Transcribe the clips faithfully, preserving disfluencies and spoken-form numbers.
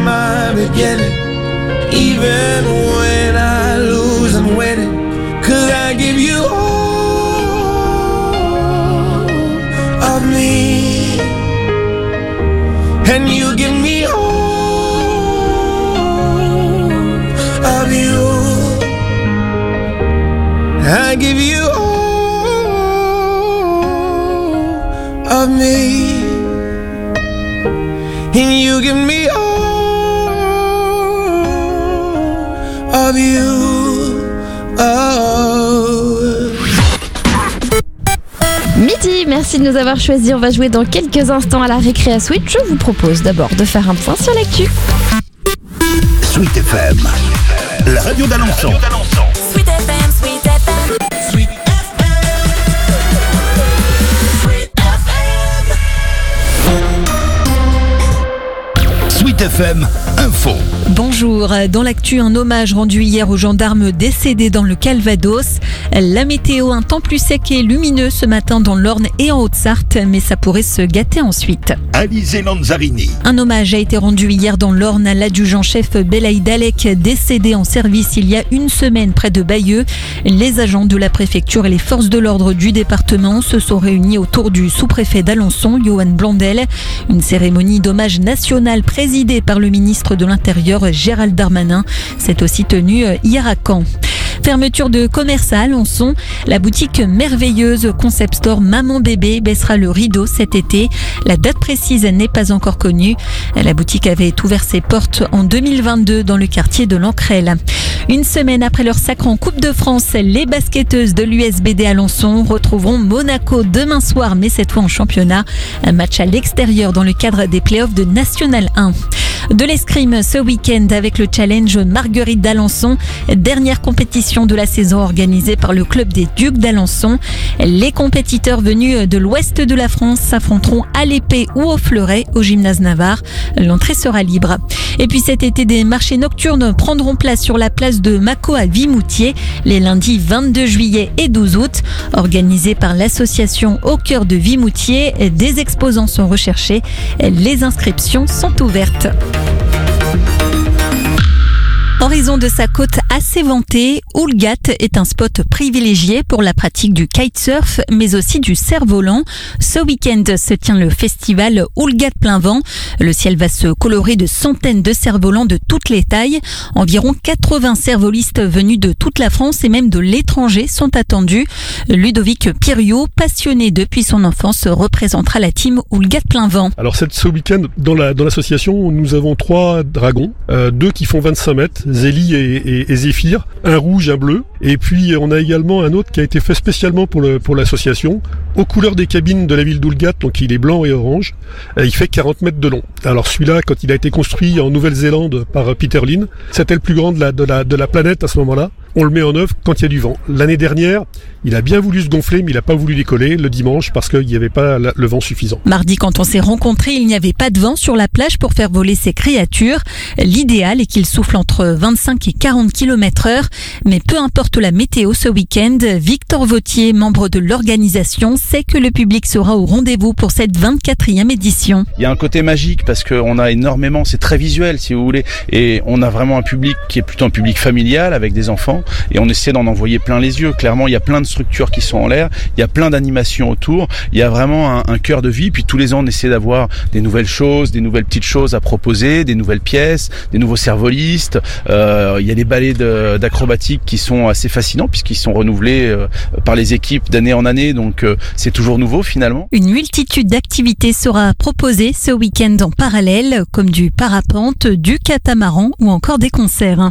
my beginning. Even when I lose, I'm winning. 'Cause I give you all of me, and you give me all of you. I give you all of me, and you give me all of you. Oh. Midi, merci de nous avoir choisis. On va jouer dans quelques instants à la récré à Switch. Je vous propose d'abord de faire un point sur l'actu. Sweet F M, la radio d'Alençon. Sweet F M, Sweet F M, Sweet F M, Sweet F M. Sweet F M Info. Bonjour, dans l'actu, un hommage rendu hier aux gendarmes décédés dans le Calvados. La météo, un temps plus sec et lumineux ce matin dans l'Orne et en Haute-Sarthe, mais ça pourrait se gâter ensuite. Alizé Lanzarini. Un hommage a été rendu hier dans l'Orne à l'adjudant-chef Belaïd Alek, décédé en service il y a une semaine près de Bayeux. Les agents de la préfecture et les forces de l'ordre du département se sont réunis autour du sous-préfet d'Alençon, Johan Blondel. Une cérémonie d'hommage national présidée par le ministre de l'Intérieur, Gérald Darmanin, s'est aussi tenue hier à Caen. Fermeture de commerce à Alençon. La boutique merveilleuse Concept Store Maman Bébé baissera le rideau cet été. La date précise n'est pas encore connue. La boutique avait ouvert ses portes en deux mille vingt-deux dans le quartier de l'Ancrelle. Une semaine après leur sacre en Coupe de France, les basketteuses de l'U S B D Alençon retrouveront Monaco demain soir, mais cette fois en championnat. Un match à l'extérieur dans le cadre des playoffs de National un. De l'escrime ce week-end avec le challenge Marguerite d'Alençon, dernière compétition de la saison organisée par le club des Ducs d'Alençon. Les compétiteurs venus de l'ouest de la France s'affronteront à l'épée ou au fleuret au gymnase Navarre. L'entrée sera libre. Et puis cet été, des marchés nocturnes prendront place sur la place de Mâcon à Vimoutier les lundis vingt-deux juillet et douze août. Organisés par l'association Au cœur de Vimoutier, des exposants sont recherchés. Les inscriptions sont ouvertes. En raison de sa côte assez vantée, Oulgat est un spot privilégié pour la pratique du kitesurf, mais aussi du cerf-volant. Ce week-end se tient le festival Oulgat plein vent. Le ciel va se colorer de centaines de cerfs-volants de toutes les tailles. Environ quatre-vingts cerf-volistes venus de toute la France et même de l'étranger sont attendus. Ludovic Piriou, passionné depuis son enfance, représentera la team Oulgat plein vent. Alors cette, ce week-end, dans, la, dans l'association, nous avons trois dragons, euh, deux qui font vingt-cinq mètres, Zélie et, et, et Zéphyr, un rouge, un bleu. Et puis on a également un autre qui a été fait spécialement pour, le, pour l'association, aux couleurs des cabines de la ville d'Oulgat, donc il est blanc et orange. Et il fait quarante mètres de long. Alors celui-là, quand il a été construit en Nouvelle-Zélande par Peter Lynn, c'était le plus grand de la, de la, de la planète à ce moment-là. On le met en œuvre quand il y a du vent. L'année dernière, il a bien voulu se gonfler, mais il n'a pas voulu décoller le dimanche parce qu'il n'y avait pas le vent suffisant. Mardi, quand on s'est rencontrés, il n'y avait pas de vent sur la plage pour faire voler ces créatures. L'idéal est qu'il souffle entre vingt-cinq et quarante kilomètres heure. Mais peu importe la météo ce week-end, Victor Vautier, membre de l'organisation, sait que le public sera au rendez-vous pour cette vingt-quatrième édition. Il y a un côté magique parce qu'on a énormément, c'est très visuel si vous voulez, et on a vraiment un public qui est plutôt un public familial avec des enfants. Et on essaie d'en envoyer plein les yeux. Clairement, il y a plein de structures qui sont en l'air, il y a plein d'animations autour, il y a vraiment un, un cœur de vie. Puis tous les ans, on essaie d'avoir des nouvelles choses, des nouvelles petites choses à proposer, des nouvelles pièces, des nouveaux cervolistes. Euh, il y a des ballets de, d'acrobatique qui sont assez fascinants puisqu'ils sont renouvelés euh, par les équipes d'année en année. Donc euh, c'est toujours nouveau finalement. Une multitude d'activités sera proposée ce week-end en parallèle, comme du parapente, du catamaran ou encore des concerts.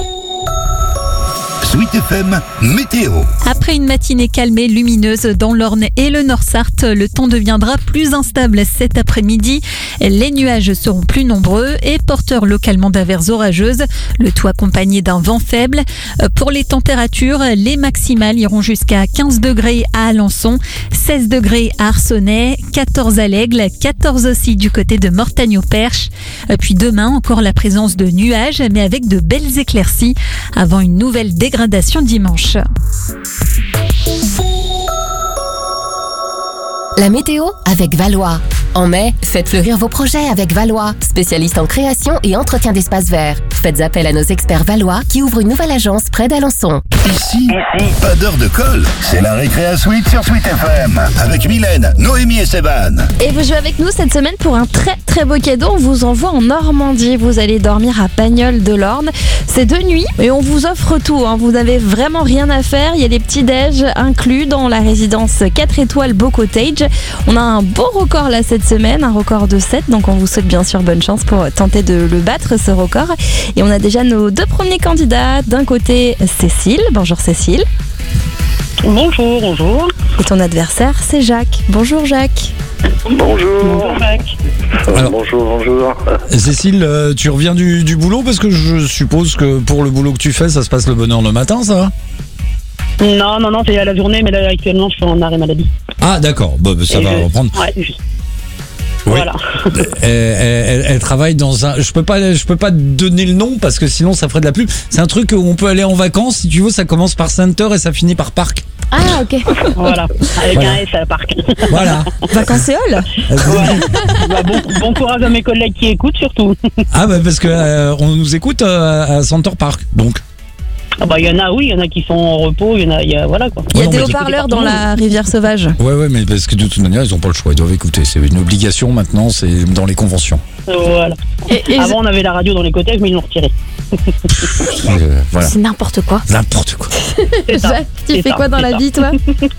Sweet F M Météo. Après une matinée calme et lumineuse dans l'Orne et le Nord-Sarthe, le temps deviendra plus instable cet après-midi. Les nuages seront plus nombreux et porteurs localement d'averses orageuses, le tout accompagné d'un vent faible. Pour les températures, les maximales iront jusqu'à quinze degrés à Alençon, seize degrés à Arcenay, quatorze à l'Aigle, quatorze aussi du côté de Mortagne-au-Perche. Puis demain, encore la présence de nuages, mais avec de belles éclaircies, avant une nouvelle dégradation dimanche. La météo avec Valois. En mai, faites fleurir vos projets avec Valois, spécialiste en création et entretien d'espaces verts. Faites appel à nos experts Valois qui ouvrent une nouvelle agence près d'Alençon. Ici, pas d'heure de colle. C'est la Récréa Suite sur Sweet F M. Avec Mylène, Noémie et Sévan. Et vous jouez avec nous cette semaine pour un très très beau cadeau. On vous envoie en Normandie. Vous allez dormir à Pagnol de l'Orne. C'est de nuit et on vous offre tout. Hein. Vous n'avez vraiment rien à faire. Il y a les petits déj inclus dans la résidence quatre étoiles Beau Cottage. On a un beau record là cette semaine, un record de sept. Donc on vous souhaite bien sûr bonne chance pour tenter de le battre, ce record. Et on a déjà nos deux premiers candidats. D'un côté, Cécile. Bonjour Cécile. Bonjour, bonjour. Et ton adversaire, c'est Jacques. Bonjour Jacques. Bonjour. Bonjour Jacques. Alors, bonjour, bonjour. Cécile, euh, tu reviens du, du boulot parce que je suppose que pour le boulot que tu fais, ça se passe le bonheur le matin, ça va? Non, non, non, c'est à la journée, mais là actuellement je suis en arrêt maladie. Ah d'accord, bon, ça Et va je... reprendre. Ouais, juste. Oui. Voilà. elle, elle, elle travaille dans un. Je peux pas, je peux pas te donner le nom parce que sinon ça ferait de la pub. C'est un truc où on peut aller en vacances si tu veux. Ça commence par Center et ça finit par Parc. Ah ok. Voilà. Avec Voilà. un S à Parc. Voilà. Vacancéole. Voilà. Bah, bon, bon courage à mes collègues qui écoutent surtout. Ah bah parce que euh, on nous écoute euh, à Center Park donc. Ah bah il y en a, oui, il y en a qui sont en repos, il y en a, il y a voilà quoi. Il y a Ouais, des non, mais- haut-parleurs dans la rivière sauvage. Ouais ouais mais parce que de toute manière ils ont pas le choix, ils doivent écouter. C'est une obligation maintenant, c'est dans les conventions. Voilà. Et, et Avant on avait la radio dans les cottages, mais ils l'ont retiré. Euh, voilà. c'est n'importe quoi. N'importe quoi. C'est ça. Jacques, tu C'est fais ça, quoi dans c'est la ça. vie toi?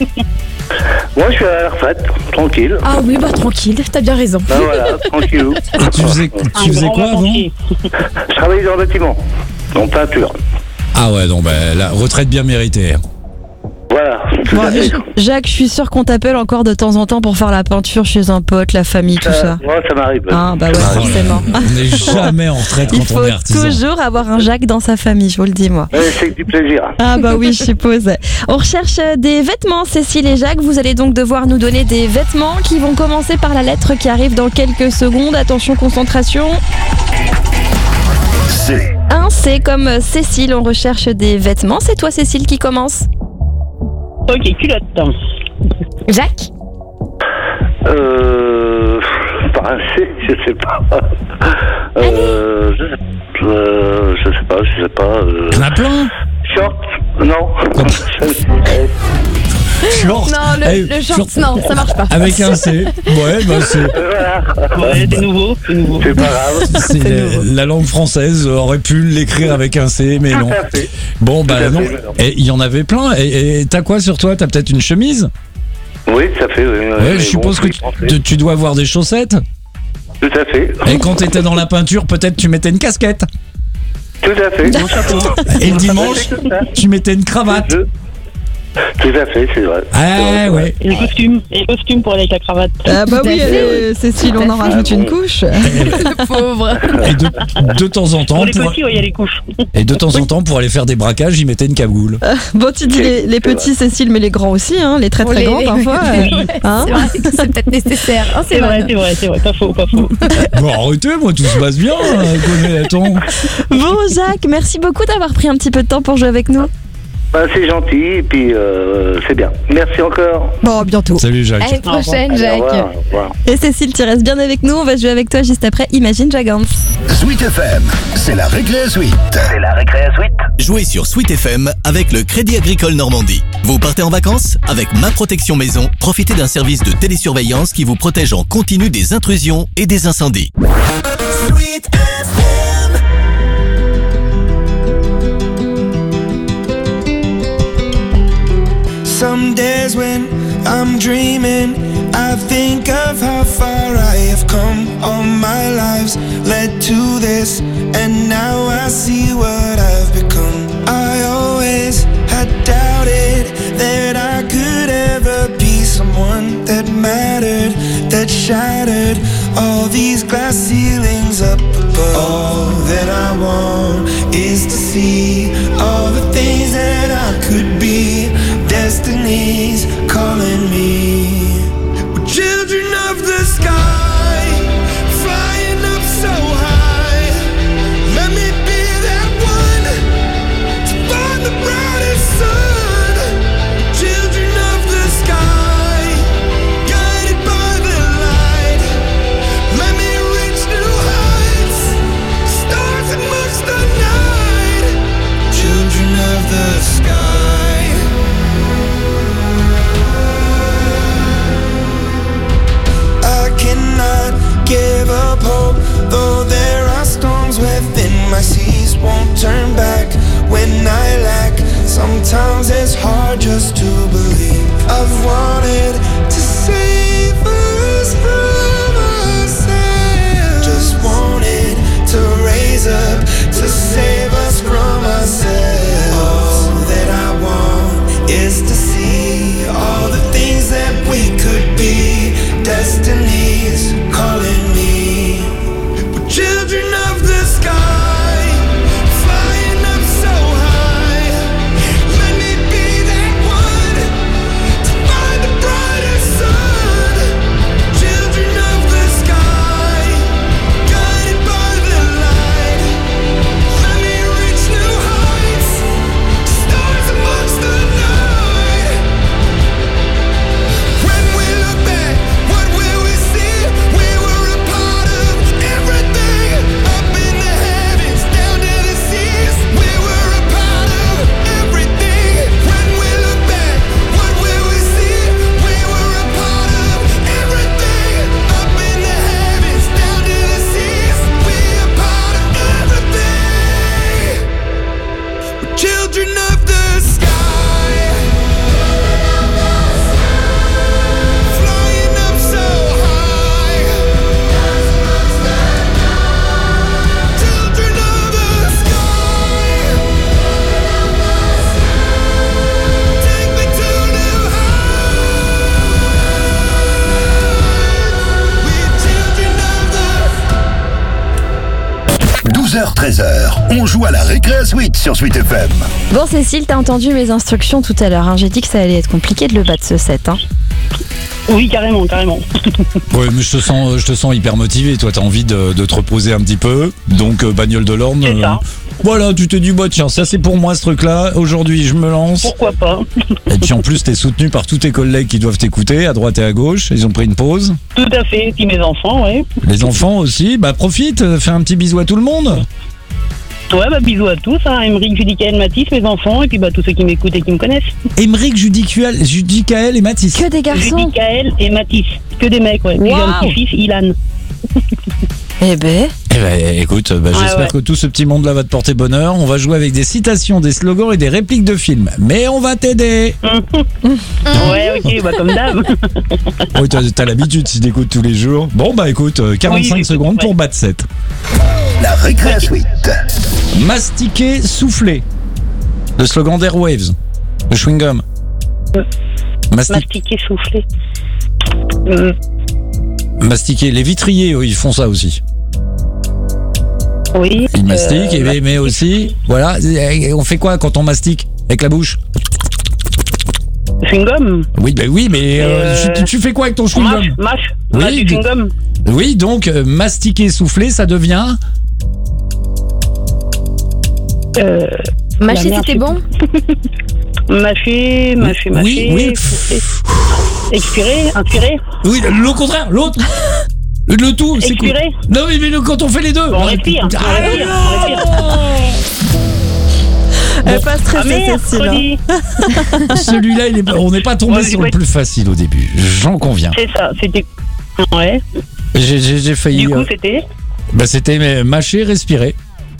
Moi, je suis à la retraite, tranquille. Ah oui, bah tranquille, t'as bien raison. Ben voilà, tranquille. Et tu faisais, Un tu faisais grand quoi avant? vacancier. Je travaille dans le bâtiment, en peinture. Ah ouais, donc bah, la retraite bien méritée. Voilà, tout Bon, à fait. Jacques, je suis sûr qu'on t'appelle encore de temps en temps pour faire la peinture chez un pote, la famille, tout ça. Moi, ça m'arrive. Ah bah ouais, Ah, forcément. On n'est jamais en retraite Il quand faut on est artisan. toujours avoir un Jacques dans sa famille, je vous le dis moi. Ouais, c'est du plaisir. Ah bah oui, je suppose. On recherche des vêtements, Cécile et Jacques. Vous allez donc devoir nous donner des vêtements qui vont commencer par la lettre qui arrive dans quelques secondes. Attention, concentration. C'est Un C comme Cécile, on recherche des vêtements. C'est toi Cécile qui commence. Ok, culotte. Jacques. Euh. Par un C, je sais pas. Euh. Je, euh, je sais pas, je sais pas. Euh, Il y en a plein. short. Non. Short. Non, le, Eh, le short, short. non, ça marche pas. Avec un C. Ouais, bah c'est. Voilà. Ouais, c'est nouveau, c'est nouveau. C'est pas grave. c'est la, la langue française aurait pu l'écrire avec un C, mais non. Tout à fait. Bon, bah Tout à non. fait, mais non. Et il y en avait plein. Et et t'as quoi sur toi? T'as peut-être une chemise? Oui, ça fait. Oui, Ouais, je suppose que tu, tu- tu dois avoir des chaussettes. Tout à fait. Et quand t'étais dans la peinture, peut-être tu mettais une casquette. Tout à fait. Et le dimanche, tu mettais une cravate. Je- Tout à fait, c'est vrai. Ah ouais. Et les costumes, et les costumes pour aller avec la cravate. Ah bah oui, Tout à fait, euh, Cécile, on en rajoute une couche. Le pauvre. Et de, de temps en temps, Pour les pour, petits, ouais, il y a les couches. et de temps en temps, pour aller faire des braquages, ils mettaient une cagoule. Bon, tu dis les, les petits Cécile, mais les grands aussi, hein, les très très les- grands les- parfois. Oui, euh, hein. c'est vrai que c'est peut-être nécessaire. Hein, C'est vrai, c'est vrai, c'est vrai, pas faux, pas faux. Bon, arrêtez, moi, tout se passe bien. euh, connais, attends. Bon Jacques, merci beaucoup d'avoir pris un petit peu de temps pour jouer avec nous. Ben, c'est gentil, et puis euh, c'est bien. Merci encore. Bon, à bientôt. Salut, Jacques. À une prochaine, Allez, au Jacques. revoir, au revoir. Et Cécile, tu restes bien avec nous. On va jouer avec toi juste après Imagine Dragons. Sweet F M. C'est la Récréa Suite. C'est la Récréa Suite. Jouez sur Sweet F M avec le Crédit Agricole Normandie. Vous partez en vacances? Avec Ma Protection Maison, profitez d'un service de télésurveillance qui vous protège en continu des intrusions et des incendies. Sweet F M. Some days when I'm dreaming, I think of how far I have come. All my lives led to this, and now I see what I've become. I always had doubted that I could ever be someone that mattered, that shattered all these glass ceilings up above. All that I want is to see all the things that I could be. Destiny's calling me. We're children of the sky, flying up so high. Let me be that one to find the brightest sun. Children of the sky, guided by the light. douze heures treize heures, on joue à la Récréa Suite sur Suite F M. Bon Cécile, t'as entendu mes instructions tout à l'heure, hein. J'ai dit que ça allait être compliqué de le battre ce set. Hein. Oui, carrément, carrément. Ouais, mais je te sens, je te sens hyper motivé. Toi, t'as envie de, de te reposer un petit peu. Donc, euh, bagnole de l'Orne. C'est ça. euh, voilà, tu te dis, bah tiens, ça c'est pour moi ce truc-là. Aujourd'hui, je me lance. Pourquoi pas? Et puis en plus, t'es soutenu par tous tes collègues qui doivent t'écouter à droite et à gauche. Ils ont pris une pause. Tout à fait, et puis mes enfants, ouais. Les enfants aussi. Bah profite, euh, fais un petit bisou à tout le monde. Ouais, bah bisous à tous, hein. Émeric, Judicaël, Mathis, mes enfants, et puis bah tous ceux qui m'écoutent et qui me connaissent. Émeric, Judicaël, Judicaël et Mathis. Que des garçons. Judicaël et Mathis, que des mecs, ouais. Puis j'ai un Waouh. petit-fils, Ilan. Eh ben. Eh ben, écoute, bah, Ouais, j'espère ouais. que tout ce petit monde-là va te porter bonheur. On va jouer avec des citations, des slogans et des répliques de films. Mais on va t'aider. Ouais, ok, bah comme d'hab. Oui, t'as, t'as l'habitude si t'écoutes tous les jours. Bon, bah écoute, euh, quarante-cinq Oui, secondes ouais. pour battre sept. La Récréa Suite. Mastiquer, souffler. Le slogan d'Airwaves. Le chewing-gum. Mastic- Mastiquer, souffler. Euh, Mastiquer. Les vitriers, eux, ils font ça aussi. oui. Ils mastiquent, euh, et- mais aussi, voilà. Et on fait quoi quand on mastique avec la bouche? Chewing-gum. Oui, bah oui, mais euh, Euh, tu, tu fais quoi avec ton Mâche, chewing-gum? mâche. Oui, Mâche du mais- chewing-gum. Oui, donc euh, mastiquer, souffler, ça devient. Euh, Mâcher, la merde, c'était bon? Mâcher, mâcher, mâcher. Oui, oui. souffler. Expirer, inspirer. Oui, le, le contraire, l'autre. Le, le tout, c'est quoi? Expirer. Non, mais, mais le- quand on fait les deux. Bon, on respire. On Ah, respire, on respire. Elle est pas Ah stressée merde, Cécile. hein. Cody. Celui-là, il est, on n'est pas tombé Ouais, sur ouais. le plus facile au début. J'en conviens. C'est ça, c'était. Ouais. J'ai, j'ai, j'ai failli. Du coup, euh, c'était. bah, c'était mais, mâcher, respirer.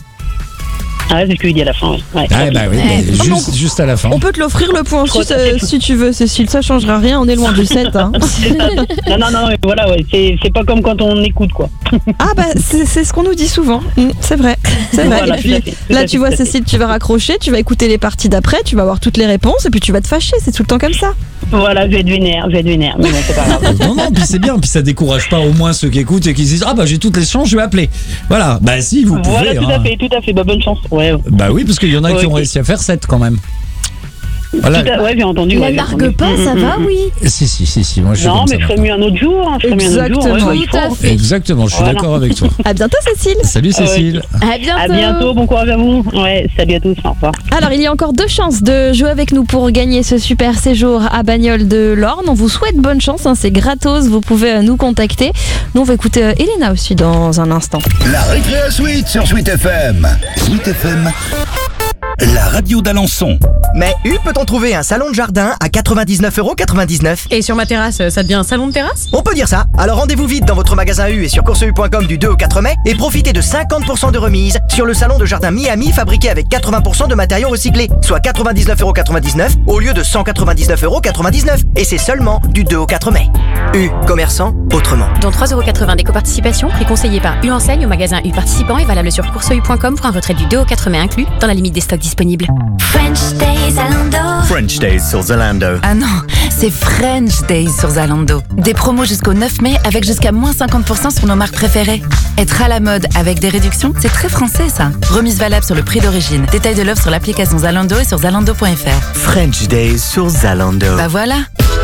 Ah, c'est ce que je dis à la fin, ouais. Ouais. Ah, bah oui, mais Eh, juste, juste à la fin. On peut te l'offrir le point Trop suisse euh, tête. si tu veux Cécile, ça changera rien, on est loin du sept. Hein. C'est ça. Non, non, non, mais voilà, ouais. C'est, c'est pas comme quand on écoute, quoi. Ah bah c'est c'est ce qu'on nous dit souvent, Mm, c'est vrai. C'est vrai. Voilà, Et puis, tout à fait, tout là à fait, tu vois tout à fait. Cécile, tu vas raccrocher, tu vas écouter les parties d'après, tu vas avoir toutes les réponses et puis tu vas te fâcher, c'est tout le temps comme ça. Voilà, je vais être vénère, je vais être vénère. Mais bon, c'est pas grave. Non, non, puis c'est bien, puis ça décourage pas au moins ceux qui écoutent et qui se disent ah bah j'ai toutes les chances, je vais appeler. Voilà, bah si vous pouvez. Voilà, tout hein. à fait, tout à fait. Bah, bonne chance. Ouais, ouais. Bah oui, parce qu'il y en a Ouais, qui ont ok. réussi à faire sept quand même. Voilà. Tout à- ouais, j'ai entendu. La ouais, j'ai largue entendu. pas, ça Mm, va, mm, mm. oui. Si, si, si, si, moi je suis Non, comme mais ça. je ferais maintenant. mieux un autre jour. Hein. Je ferais mieux un autre jour. Exactement. Ouais, il Tout à faut. fait. Exactement, je suis Voilà. d'accord avec toi. À bientôt Cécile. Salut Ah ouais. Cécile. À bientôt. À bientôt, bon courage à vous. Ouais, salut à tous, au revoir. Alors il y a encore deux chances de jouer avec nous pour gagner ce super séjour à Bagnoles de l'Orne. On vous souhaite bonne chance, hein, c'est gratos, vous pouvez euh, nous contacter. Nous on va écouter euh, Elena aussi dans un instant. La Récréa Suite sur Suite F M. Suite F M, la radio d'Alençon. Mais U peut-on trouver un salon de jardin à quatre-vingt-dix-neuf euros quatre-vingt-dix-neuf? Et sur ma terrasse, ça devient un salon de terrasse? On peut dire ça. Alors rendez-vous vite dans votre magasin U et sur course u point com du deux au quatre mai et profitez de cinquante pour cent de remise sur le salon de jardin Miami fabriqué avec quatre-vingts pour cent de matériaux recyclés, soit quatre-vingt-dix-neuf euros quatre-vingt-dix-neuf au lieu de cent quatre-vingt-dix-neuf euros quatre-vingt-dix-neuf. Et c'est seulement du deux au quatre mai. U, commerçant autrement. Dont trois euros quatre-vingts d'éco-participation, prix conseillé par U Enseigne au magasin U participant et valable sur course u point com pour un retrait du deux au quatre mai inclus, dans la limite des stocks disponibles. French Days Zalando. French Days sur Zalando. Ah non, c'est French Days sur Zalando. Des promos jusqu'au neuf mai avec jusqu'à moins cinquante pour cent sur nos marques préférées. Être à la mode avec des réductions, c'est très français ça. Remise valable sur le prix d'origine. Détail de l'offre sur l'application Zalando et sur zalando point f r. French Days sur Zalando. Bah voilà.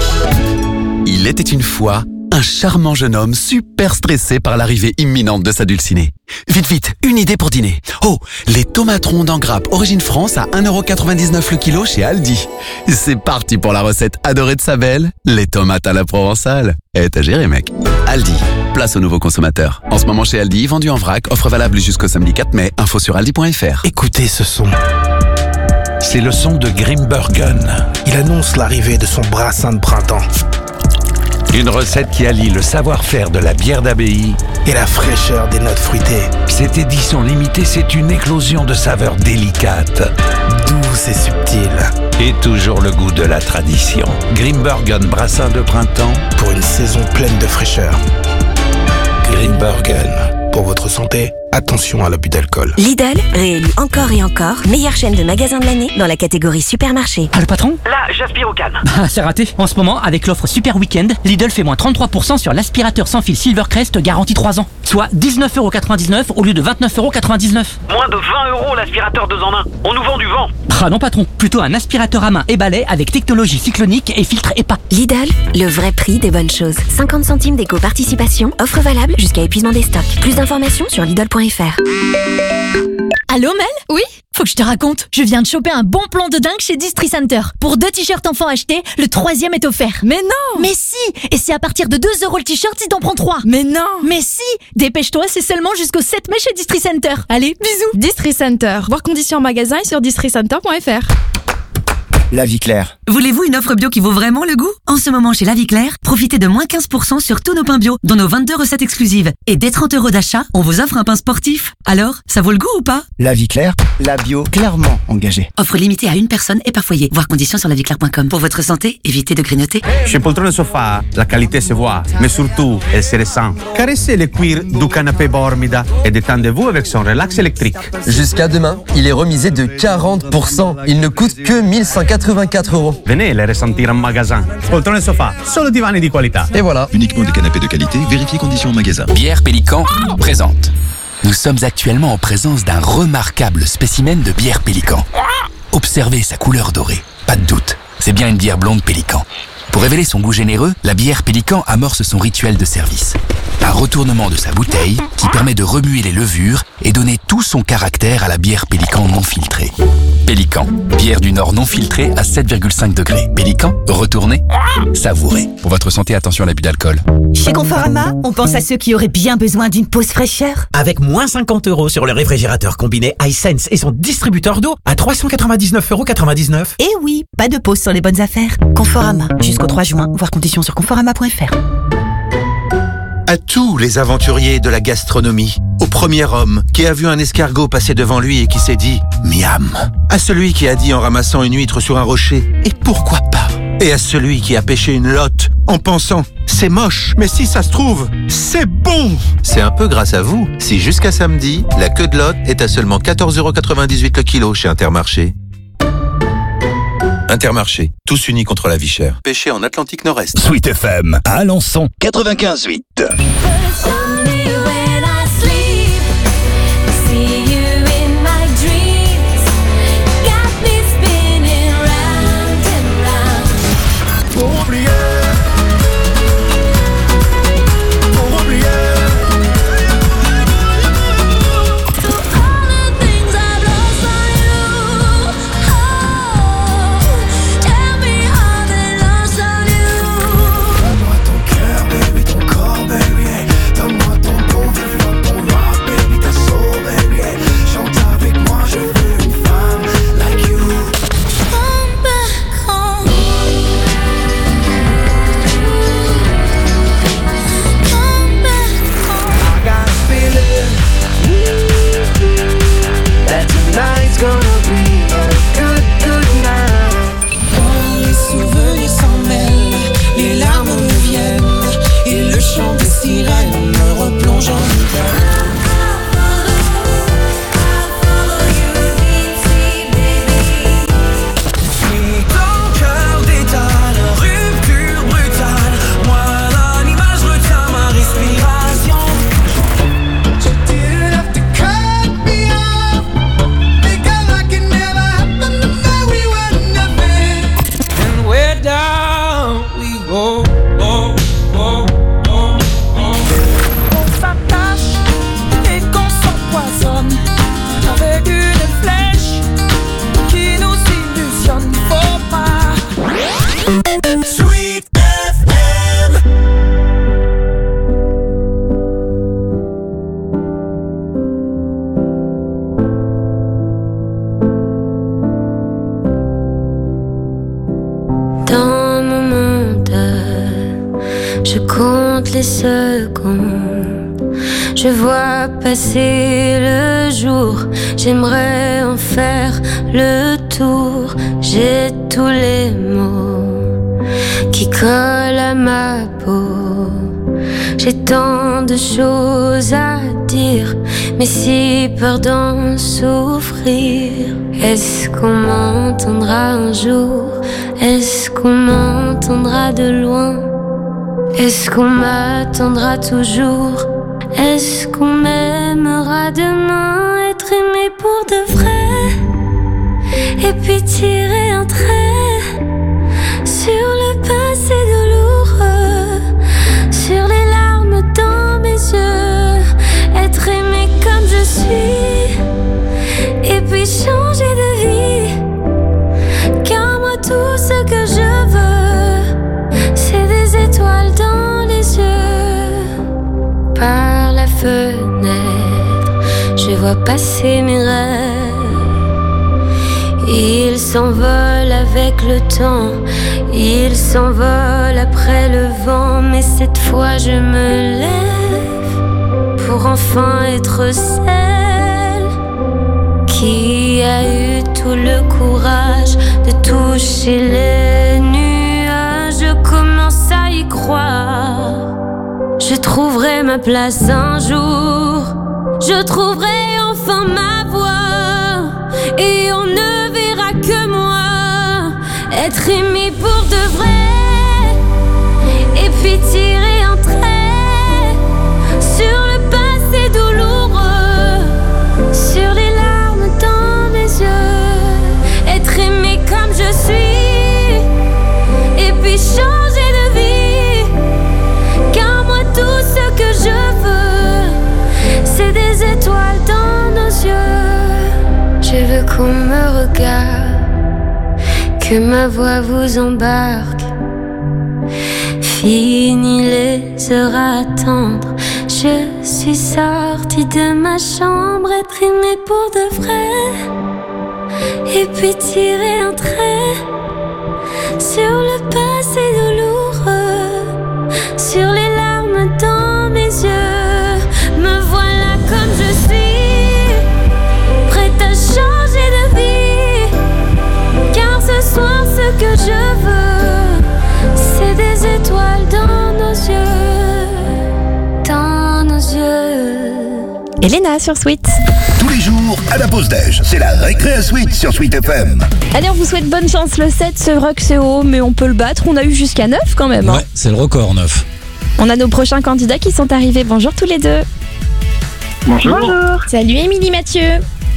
Il était une fois un charmant jeune homme super stressé par l'arrivée imminente de sa dulcinée. Vite, vite, une idée pour dîner. Oh, les tomates rondes en grappe Origine France à un euro quatre-vingt-dix-neuf le kilo chez Aldi. C'est parti pour la recette adorée de sa belle, les tomates à la provençale. Eh, t'as géré, mec. Aldi, place aux nouveaux consommateurs. En ce moment chez Aldi, vendu en vrac, offre valable jusqu'au samedi quatre mai. Info sur aldi point f r. Écoutez ce son. C'est le son de Grimbergen. Il annonce l'arrivée de son brassin de printemps. Une recette qui allie le savoir-faire de la bière d'abbaye et la fraîcheur des notes fruitées. Cette édition limitée, c'est une éclosion de saveurs délicates, douces et subtiles. Et toujours le goût de la tradition. Grimbergen brassin de printemps pour une saison pleine de fraîcheur. Grimbergen, pour votre santé, attention à l'abus d'alcool. Lidl, réélu encore et encore, meilleure chaîne de magasins de l'année dans la catégorie supermarché. Ah, le patron? Là, j'aspire au calme. Ah, c'est raté. En ce moment, avec l'offre Super Weekend, Lidl fait moins trente-trois pour cent sur l'aspirateur sans fil Silvercrest garantie trois ans. Soit dix-neuf euros quatre-vingt-dix-neuf au lieu de vingt-neuf euros quatre-vingt-dix-neuf. Moins de vingt euros l'aspirateur deux en un. On nous vend du vent. Ah non, patron. Plutôt un aspirateur à main et balai avec technologie cyclonique et filtre E P A. Lidl, le vrai prix des bonnes choses. cinquante centimes d'éco-participation. Offre valable jusqu'à épuisement des stocks. Plus d'informations sur Lidl point F R. Allô Mel? Oui? Faut que je te raconte, je viens de choper un bon plan de dingue chez Distri Center. Pour deux t-shirts enfants achetés, le troisième est offert. Mais non! Mais si! Et c'est à partir de deux euros le t-shirt si t'en prends trois. Mais non! Mais si! Dépêche-toi, c'est seulement jusqu'au sept mai chez Distri Center. Allez, bisous! Distri Center. Voir conditions en magasin et sur distri center point F R. La Vie Claire. Voulez-vous une offre bio qui vaut vraiment le goût? En ce moment chez La Vie Claire, profitez de moins quinze pour cent sur tous nos pains bio, dont nos vingt-deux recettes exclusives. Et dès trente euros d'achat, on vous offre un pain sportif. Alors, ça vaut le goût ou pas? La Vie Claire, la bio clairement engagée. Offre limitée à une personne et par foyer. Voir conditions sur la vie claire point com. Pour votre santé, évitez de grignoter. Chez Poltrone Sofa, la qualité se voit, mais surtout, elle se ressent. Caressez le cuir du canapé Bormida et détendez-vous avec son relax électrique. Jusqu'à demain, il est remisé de quarante pour cent. Il ne coûte que mille cent quatre-vingt-quatre euros. Venez les ressentir en magasin. Poltrone Sofa, solo divani di qualità. Et voilà. Uniquement des canapés de qualité, vérifiez conditions en magasin. Bière Pélican présente. Nous sommes actuellement en présence d'un remarquable spécimen de bière Pélican. Observez sa couleur dorée. Pas de doute, c'est bien une bière blonde Pélican. Pour révéler son goût généreux, la bière Pélican amorce son rituel de service. Un retournement de sa bouteille qui permet de remuer les levures et donner tout son caractère à la bière Pélican non filtrée. Pélican, bière du Nord non filtrée à sept virgule cinq degrés. Pélican, retournez, savourez. Pour votre santé, attention à l'abus d'alcool. Chez Conforama, on pense à ceux qui auraient bien besoin d'une pause fraîcheur. Avec moins cinquante euros sur le réfrigérateur combiné iSense et son distributeur d'eau à trois cent quatre-vingt-dix-neuf euros quatre-vingt-dix-neuf. Et oui, pas de pause sur les bonnes affaires. Conforama, jusqu'au trois juin, voir conditions sur conforama point F R. À tous les aventuriers de la gastronomie, au premier homme qui a vu un escargot passer devant lui et qui s'est dit « miam », à celui qui a dit en ramassant une huître sur un rocher « et pourquoi pas ?» et à celui qui a pêché une lotte en pensant « c'est moche, mais si ça se trouve, c'est bon !» C'est un peu grâce à vous si jusqu'à samedi, la queue de lotte est à seulement quatorze euros quatre-vingt-dix-huit le kilo chez Intermarché. Intermarché, tous unis contre la vie chère. Pêché en Atlantique Nord-Est. Sweet F M, à Alençon, quatre-vingt-quinze virgule huit. Je vois passer le jour, j'aimerais en faire le tour. J'ai tous les mots qui collent à ma peau. J'ai tant de choses à dire, mais si peur d'en souffrir. Est-ce qu'on m'entendra un jour? Est-ce qu'on m'entendra de loin? Est-ce qu'on m'attendra toujours? Est-ce qu'on m'aimera demain? Être aimé pour de vrai, et puis tirer un trait sur le passé douloureux, sur les larmes dans mes yeux. Être aimé comme je suis, et puis changer de vie. Car moi tout ce que je veux, c'est des étoiles dans les yeux. Par la fenêtre, je vois passer mes rêves. Ils s'envolent avec le temps, ils s'envolent après le vent. Mais cette fois je me lève pour enfin être celle qui a eu tout le courage de toucher les nuages. Je commence à y croire, je trouverai ma place un jour, je trouverai enfin ma voie, et on ne verra que moi. Être aimé pour de vrai, et puis tirer un trait sur le passé douloureux, sur les larmes dans mes yeux. Être aimé comme je suis, et puis changer de vie. Car moi tout ce que je veux, c'est des étoiles dans nos yeux. Je veux qu'on me regarde, que ma voix vous embarque. Fini les heures à attendre, je suis sortie de ma chambre. Être aimée pour de vrai, et puis tirer un trait sur le passé douloureux, sur les larmes dans mes yeux. Me voilà comme je suis, prête à changer de vie. Car ce soir ce que je veux, c'est des étoiles dans nos yeux, dans nos yeux. Elena sur Sweet. Tous les jours, à la pause déj, c'est la récré à Sweet sur Sweet F M. Allez, on vous souhaite bonne chance. Le sept, c'est vrai que c'est haut, mais on peut le battre. On a eu jusqu'à neuf quand même. Hein. Ouais, c'est le record, neuf. On a nos prochains candidats qui sont arrivés. Bonjour tous les deux. Bonjour. Bonjour. Salut Émilie, Mathieu.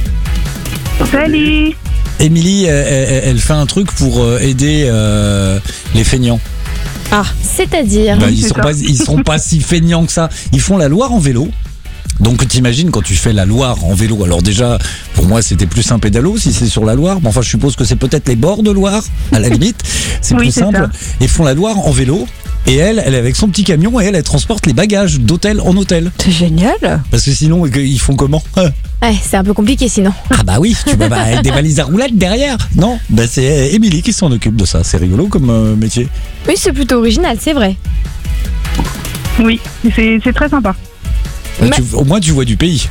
Salut. Émilie, elle, elle, elle fait un truc pour aider euh, les feignants. Ah, c'est-à-dire bah, Ils sont pas, ils seront pas si feignants que ça. Ils font la Loire en vélo. Donc t'imagines quand tu fais la Loire en vélo. Alors déjà, pour moi c'était plus un pédalo si c'est sur la Loire. Mais enfin je suppose que c'est peut-être les bords de Loire, à la limite. C'est oui, plus c'est simple. Ça. Ils font la Loire en vélo. Et elle, elle est avec son petit camion et elle, elle transporte les bagages d'hôtel en hôtel. C'est génial. Parce que sinon, ils font comment? Ouais, c'est un peu compliqué sinon. Ah bah oui, tu peux bah, des valises à roulettes derrière. Non, bah c'est Émilie qui s'en occupe de ça. C'est rigolo comme euh, métier. Oui, c'est plutôt original, c'est vrai. Oui, c'est, c'est très sympa. Bah, tu, au moins, tu vois du pays.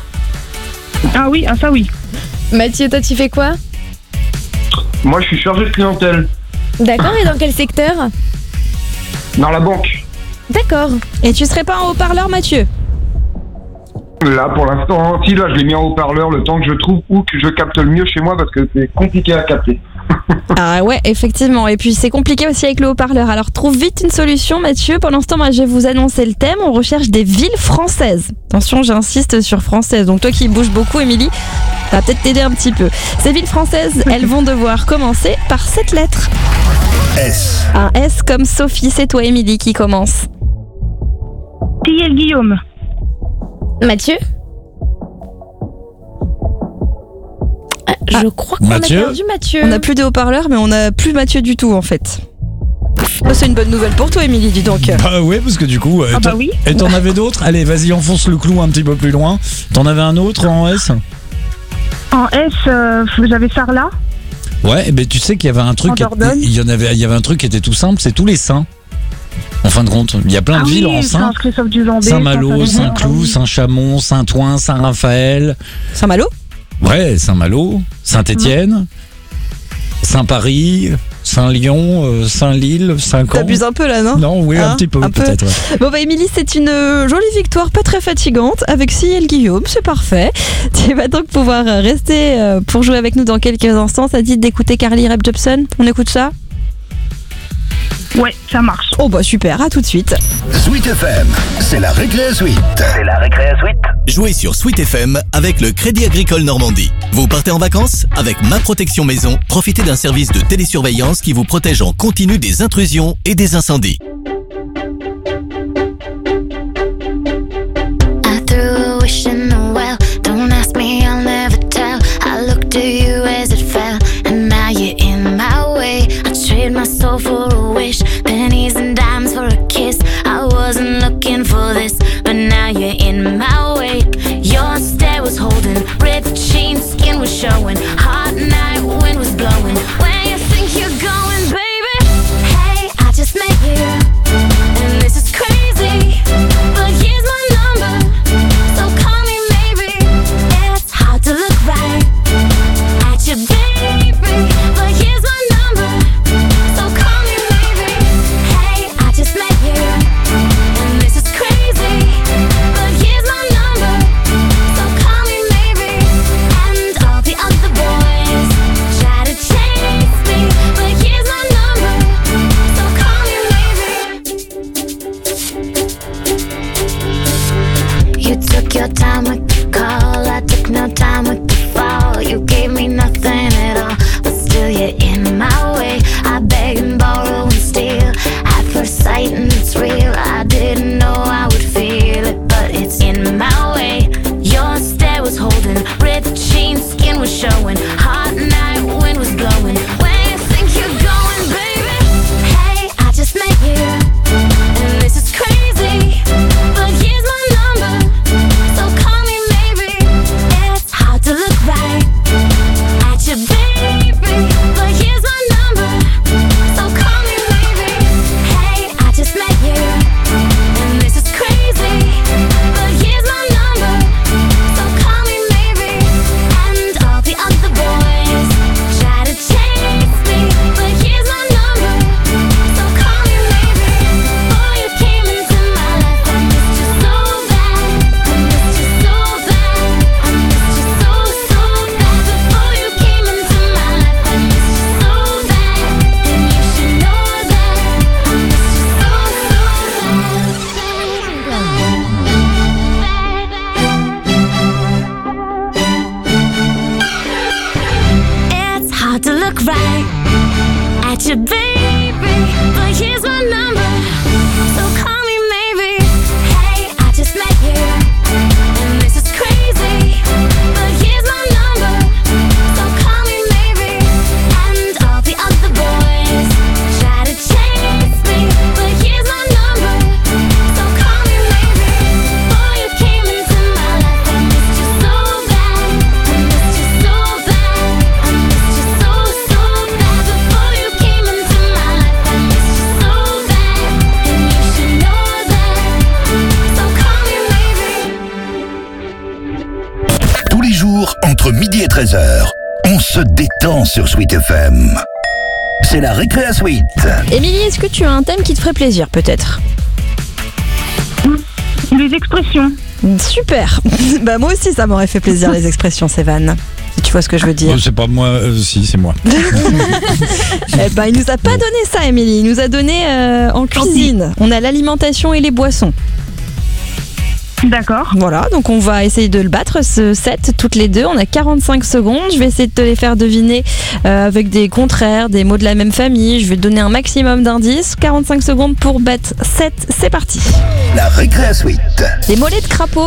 Ah oui, ah ça oui. Mathieu, toi, tu fais quoi? Moi, je suis chargé de clientèle. D'accord, et dans quel secteur? Dans la banque. D'accord. Et tu serais pas en haut-parleur, Mathieu? Là, pour l'instant, si, là, je l'ai mis en haut-parleur le temps que je trouve où que je capte le mieux chez moi parce que c'est compliqué à capter. Ah ouais, effectivement. Et puis, c'est compliqué aussi avec le haut-parleur. Alors, trouve vite une solution, Mathieu. Pendant ce temps, moi, je vais vous annoncer le thème. On recherche des villes françaises. Attention, j'insiste sur françaises. Donc, toi qui bouges beaucoup, Émilie, ça va peut-être t'aider un petit peu. Ces villes françaises, elles vont devoir commencer par cette lettre. S. Un S comme Sophie. C'est toi, Émilie, qui commence. Thiel Guillaume. Mathieu? Je crois qu'on Mathieu a perdu Mathieu. On n'a plus de haut-parleurs, mais on n'a plus Mathieu du tout en fait. Oh, c'est une bonne nouvelle pour toi, Émilie, dis donc. Bah ouais, parce que du coup, ah bah oui. Et t'en avais d'autres? Allez, vas-y, enfonce le clou un petit peu plus loin. T'en avais un autre en S? En S, euh, j'avais Sarlat. Ouais, mais tu sais qu'il y avait un truc, il y en avait, il y avait un truc qui était tout simple, c'est tous les saints. En fin de compte, il y a plein de ah villes oui, en saint. Saint-Malo, Saint-Cloud, Saint-Chamond, Saint-Ouen, Saint-Raphaël. Saint-Malo? Ouais, Saint-Malo, Saint-Étienne, Saint-Paris, Saint-Lyon, euh, Saint-Lille, Saint-Camp. T'abuses un peu là, non? Non, oui, hein, un petit peu, un peut-être. peu. Ouais. Bon, bah, Émilie, c'est une euh, jolie victoire, pas très fatigante, avec Ciel Guillaume, c'est parfait. Tu vas donc pouvoir rester euh, pour jouer avec nous dans quelques instants. Ça dit d'écouter Carly Rae Jepsen. On écoute ça? Ouais, ça marche. Oh bah super, à tout de suite. Sweet F M, c'est la récré à Sweet. C'est la récré à Sweet. Jouez sur Sweet F M avec le Crédit Agricole Normandie. Vous partez en vacances? Avec Ma Protection Maison, profitez d'un service de télésurveillance qui vous protège en continu des intrusions et des incendies. I threw a wish in the well. Don't ask me, I'll never tell. I looked at you as it fell, and now you're in my way. I trade my soul for a wish, pennies and dimes for a kiss. I wasn't looking for this, but now you're in my way. Your stare was holding, ripped jeans, skin was showing. Hot night, wind was blowing. Where you think you're going, baby? Hey, I just met you, and this is crazy, but here's my number, so call me maybe. It's hard to look right at you, baby, but here's my number, so call me maybe. Hey, I just met you, and this is crazy, but here's my number, so call me maybe. And all the other boys try to chase me, but here's my number, so call me maybe. You took your time with the call, I took no time with the fall. You gave me nothing at all, but still you're in my way. I beg and borrow and steal at first sight, and it's real. I didn't know I would feel it, but it's in my way. Your stare was holding, ripped jeans, skin was showing. Hot night, wind was blowing. Where you think you're going, baby? Hey, I just met you, and this is crazy, but here's my number, so call me maybe. It's hard to look right at you, baby, but here's my number, so call me maybe. Hey, I just met you, and this is crazy, but here's my number, so call me maybe. And all the other boys try to chase me, but here's my number, so call me maybe. Before you came into my life, I missed you so bad, I missed you so bad, I missed you so, so bad. Before you came into my life, I missed you so bad, and you should know that I missed you so, so bad. It's hard to look right at you, baby, but here's my number, so call me maybe. Hey, I just met you, and this is crazy, but here's my number, so call me maybe. And all the other boys try to chase me, but here's my number, so call me maybe. Before you came into my life, I missed you so bad, I missed you so bad, I missed you so, so bad. Before you came into my life, I missed you so bad, and you should know that, so call me maybe. Tous les jours, entre midi et treize heures, on se détend sur Sweet F M. C'est la récré à Sweet. Émilie, est-ce que tu as un thème qui te ferait plaisir, peut-être? Les expressions. Super. Bah moi aussi, ça m'aurait fait plaisir, les expressions, Sévan. Si tu vois ce que je veux dire. Oh, c'est pas moi, euh, si, c'est moi. Eh ben, il nous a pas donné ça, Émilie. Il nous a donné euh, en cuisine. On a l'alimentation et les boissons. D'accord. Voilà, donc on va essayer de le battre, ce set, toutes les deux. On a quarante-cinq secondes. Je vais essayer de te les faire deviner euh, avec des contraires, des mots de la même famille. Je vais te donner un maximum d'indices. quarante-cinq secondes pour battre sept. C'est parti. La récré à Sweet. Les mollets de crapaud.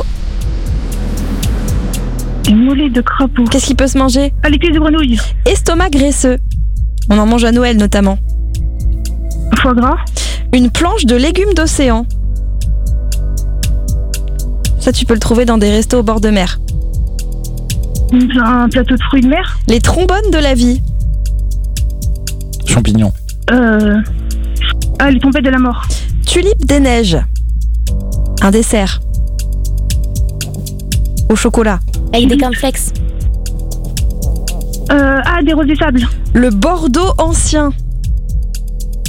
Les mollets de crapaud. Qu'est-ce qui peut se manger? Ah, les cuisses de grenouille. Estomac graisseux. On en mange à Noël notamment. Foie gras. Une planche de légumes d'océan. Ça, tu peux le trouver dans des restos au bord de mer. Un plateau de fruits de mer. Les trombones de la vie. Champignons. Euh... Ah, les tempêtes de la mort. Tulipe des neiges. Un dessert. Au chocolat. Avec des cornflakes. Euh... Ah, des roses des sables. Le Bordeaux ancien.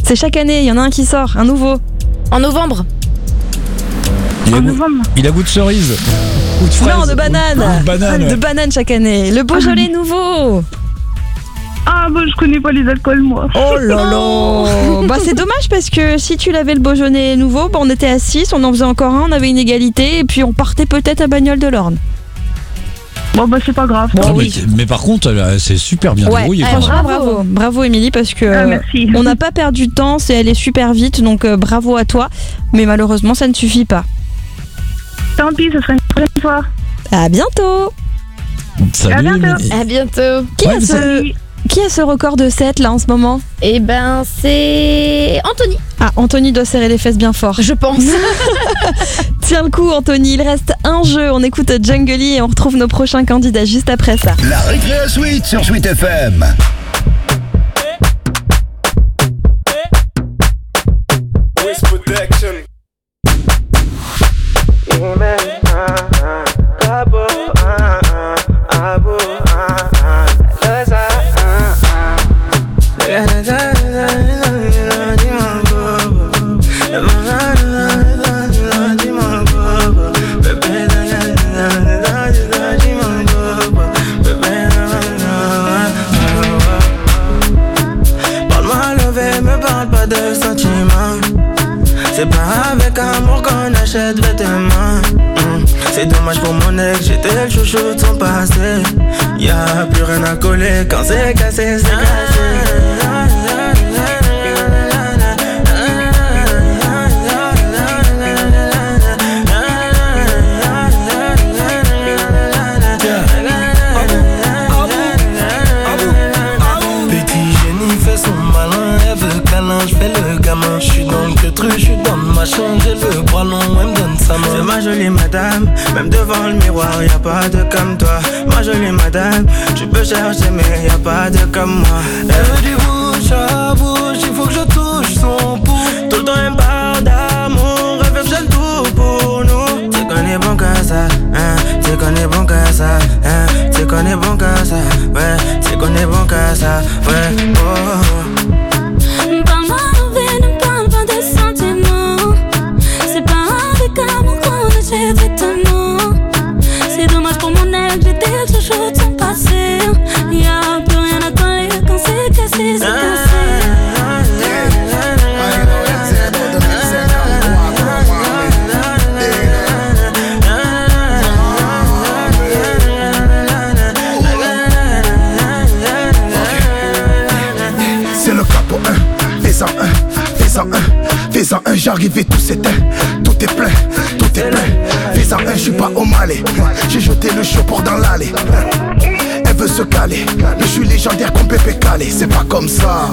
C'est chaque année, il y en a un qui sort, un nouveau. En novembre. Il a, goût, il a goût de cerise. Ou de fraise. Non, de banane. Ou de banane. De banane chaque année. Le Beaujolais nouveau. Ah, bah, je connais pas les alcools, moi. Oh là là. Bah, c'est dommage parce que si tu l'avais le Beaujolais nouveau, bah, on était à six, on en faisait encore un, on avait une égalité et puis on partait peut-être à Bagnoles de l'Orne. Bon, bah, c'est pas grave. Bon, oui. mais, mais par contre, c'est super bien ouais, débrouillé. Euh, franchement, bravo. Bravo, Émilie, parce que ah, euh, on n'a pas perdu de temps, c'est allé super vite, donc euh, bravo à toi. Mais malheureusement, ça ne suffit pas. Tant pis, ce sera une prochaine fois. À bientôt. Salut, à bientôt. À bientôt. Qui, ouais, a ce, qui a ce record de sept là en ce moment? Eh ben, c'est Anthony. Ah, Anthony doit serrer les fesses bien fort. Je pense. Tiens le coup, Anthony. Il reste un jeu. On écoute Jungly et on retrouve nos prochains candidats juste après ça. La Récréa Suite sur Suite F M. C'est pas avec amour qu'on achète vêtements. mmh. C'est dommage pour mon ex, j'étais le chouchou de son passé. Y'a plus rien à coller quand c'est cassé, c'est cassé. J'suis dans le queutru, j'suis dans le machin, j'ai le bras long, elle me donne sa main. C'est ma jolie madame, même devant le miroir, y'a pas de comme toi. Ma jolie madame, tu peux chercher mais y'a pas de comme moi. Elle veut du bouche à bouche, il faut que je touche son pouls. Tout le temps elle me parle d'amour, elle veut que j'aime tout pour nous. C'est qu'on est bon qu'à ça, hein, c'est qu'on est bon qu'à ça, hein, c'est qu'on est bon qu'à ça, ouais, c'est qu'on est bon qu'à ça, ouais, oh. C'est dommage pour mon ex, j'étais le chouchou de son passé. Y'a plus rien à coller quand c'est cassé, c'est cassé. C'est le capot un, fais-en un, fais-en un, fais-en un, j'arrive et tout s'éteint, tout est plein, tout est plein. Fais-en un, j'suis pas au Malais, j'ai jeté le chaud pour dans l'allée. Elle veut se caler, mais j'suis légendaire comme Pépé Calé, c'est pas comme ça.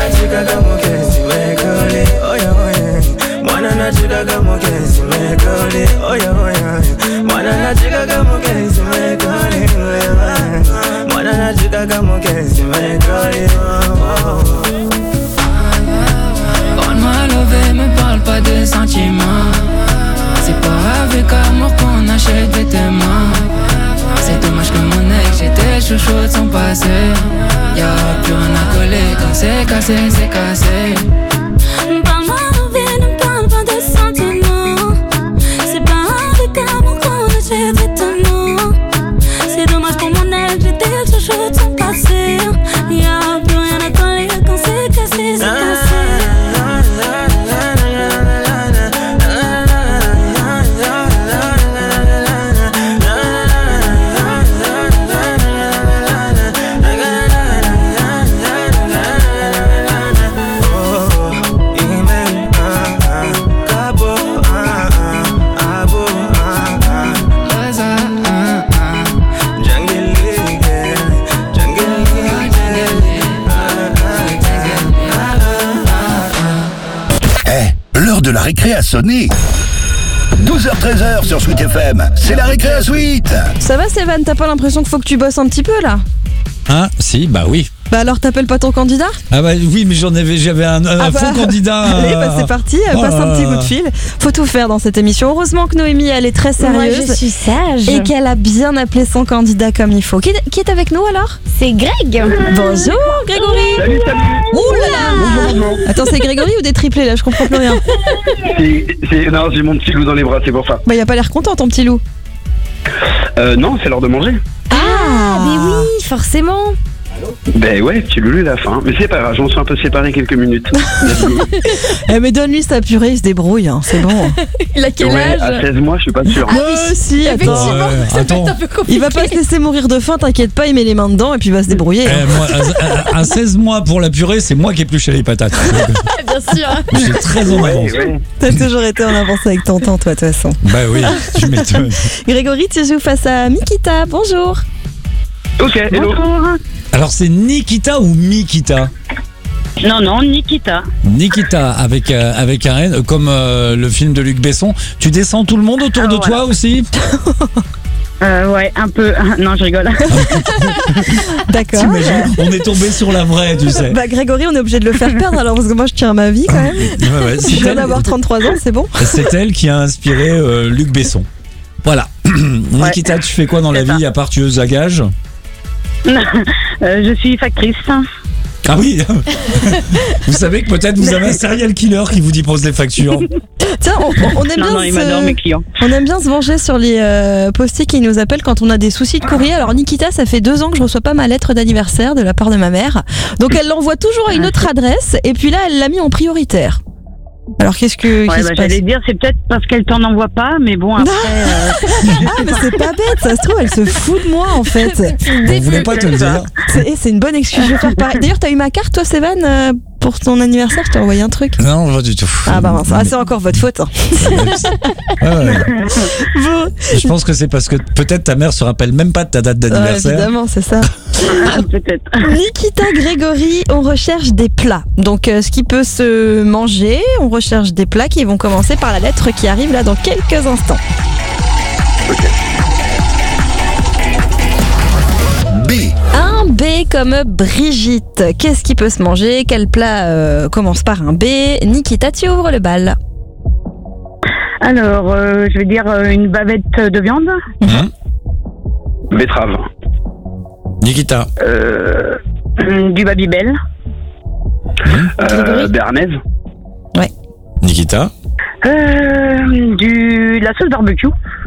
Parle-moi lové, me parle pas de sentiments. C'est pas avec amour qu'on achète vêtements. C'est dommage que mon ex, j'étais le chouchou de son passé. Y'a plus rien à coller quand c'est cassé, c'est cassé. Parle-moi lové, ne parle pas de sentiments. C'est pas avec amour qu'on achète vêtements. C'est dommage pour mon ex, j'étais le chouchou de son passé. Y'a plus rien à coller quand c'est cassé, c'est cassé. De la récré a sonné. douze heures treize sur Suite F M, c'est la Récréa Suite. Ça va Sévan, t'as pas l'impression qu'il faut que tu bosses un petit peu là? Hein, si, bah oui. Bah alors t'appelles pas ton candidat? Ah bah oui, mais j'en avais, j'avais un, un Ah bah, faux candidat. Allez, bah c'est parti, Oh passe là un petit là. coup de fil. Faut tout faire dans cette émission. Heureusement que Noémie, elle est très Moi, sérieuse. je suis sage. Et qu'elle a bien appelé son candidat comme il faut. Qui, qui est avec nous alors? C'est Greg. Bonjour Grégory. Salut, salut. Ouh là là. Bonjour, bonjour. Attends, c'est Grégory ou des triplés là? Je comprends plus rien. C'est- c'est- Non, j'ai mon petit loup dans les bras, c'est pour ça. Bah il a pas l'air content ton petit loup. Euh, non, c'est l'heure de manger. Ah, mais oui, forcément. Ben ouais, petit loulou, il a faim. Mais c'est pas grave, j'en suis un peu séparé quelques minutes. Let's go. Eh mais donne-lui sa purée, il se débrouille, hein, c'est bon. Il a quel Ouais, âge? à seize mois, je suis pas sûr. Moi aussi, attends. Effectivement, Ouais, ça peut attends. être un peu compliqué. Il va pas se laisser mourir de faim, t'inquiète pas, il met les mains dedans et puis il va se débrouiller. Eh, hein. moi, à, à- à seize mois pour la purée, c'est moi qui ai épluché les patates. Bien sûr. J'ai très en Ouais, avance. ouais. T'as toujours été en avance avec tonton, toi, de toute façon. Bah oui, tu m'étonnes. Grégory, tu joues face à Mikita, bonjour. Ok, hello. Alors c'est Nikita ou Mikita? Non, non, Nikita. Nikita avec, euh, avec un N, comme euh, le film de Luc Besson. Tu descends tout le monde autour Ah, de voilà. toi aussi? Euh, ouais, un peu. Non, je rigole. D'accord. T'imagines, on est tombé sur la vraie, tu sais. Bah Grégory, on est obligé de le faire perdre alors parce que moi je tiens à ma vie quand même. Ouais, ouais, Je c'est viens elle- d'avoir trente-trois ans, c'est bon. C'est elle qui a inspiré euh, Luc Besson. Voilà. Nikita, tu fais quoi dans la C'est vie à part tueuse à gages? Euh, je suis factrice. Ah oui. Vous savez que peut-être vous avez un serial killer qui vous dépose les factures. Tiens, on, on- on aime Non, bien non, il se... m'adore, mes clients. on aime bien se venger sur les euh, postiers qui nous appellent quand on a des soucis de courrier. Alors Nikita, ça fait deux ans que je reçois pas ma lettre d'anniversaire de la part de ma mère. Donc elle l'envoie toujours à une autre adresse et puis là elle l'a mis en prioritaire. Alors qu'est-ce que Ouais, qui bah, se passe? j'allais dire, c'est peut-être parce qu'elle t'en envoie pas, mais bon, après. euh, Ah mais c'est pas bête, ça se trouve elle se fout de moi en fait. On voulait pas te le dire. C'est eh, c'est une bonne excuse, je vais faire pareil. D'ailleurs t'as eu ma carte toi Sévan euh, pour ton anniversaire, je t'ai envoyé un truc. Non, pas du tout. Ah bah mince, ah, c'est encore votre faute. hein. Ouais, ouais. Bon. Je pense que c'est parce que peut-être ta mère se rappelle même pas de ta date Ouais, d'anniversaire. évidemment, c'est ça. peut-être. Nikita, Grégory, on recherche des plats. Donc, euh, ce qui peut se manger, on recherche des plats qui vont commencer par la lettre qui arrive là dans quelques instants. B. Un B comme Brigitte. Qu'est-ce qui peut se manger? Quel plat euh, commence par un B? Nikita, tu ouvres le bal. Alors, euh, je vais dire euh, une bavette de viande. Hein? Betterave. Nikita. Euh, du Babybel. Euh, Béarnaise. Ouais. Nikita. Euh, du la sauce barbecue.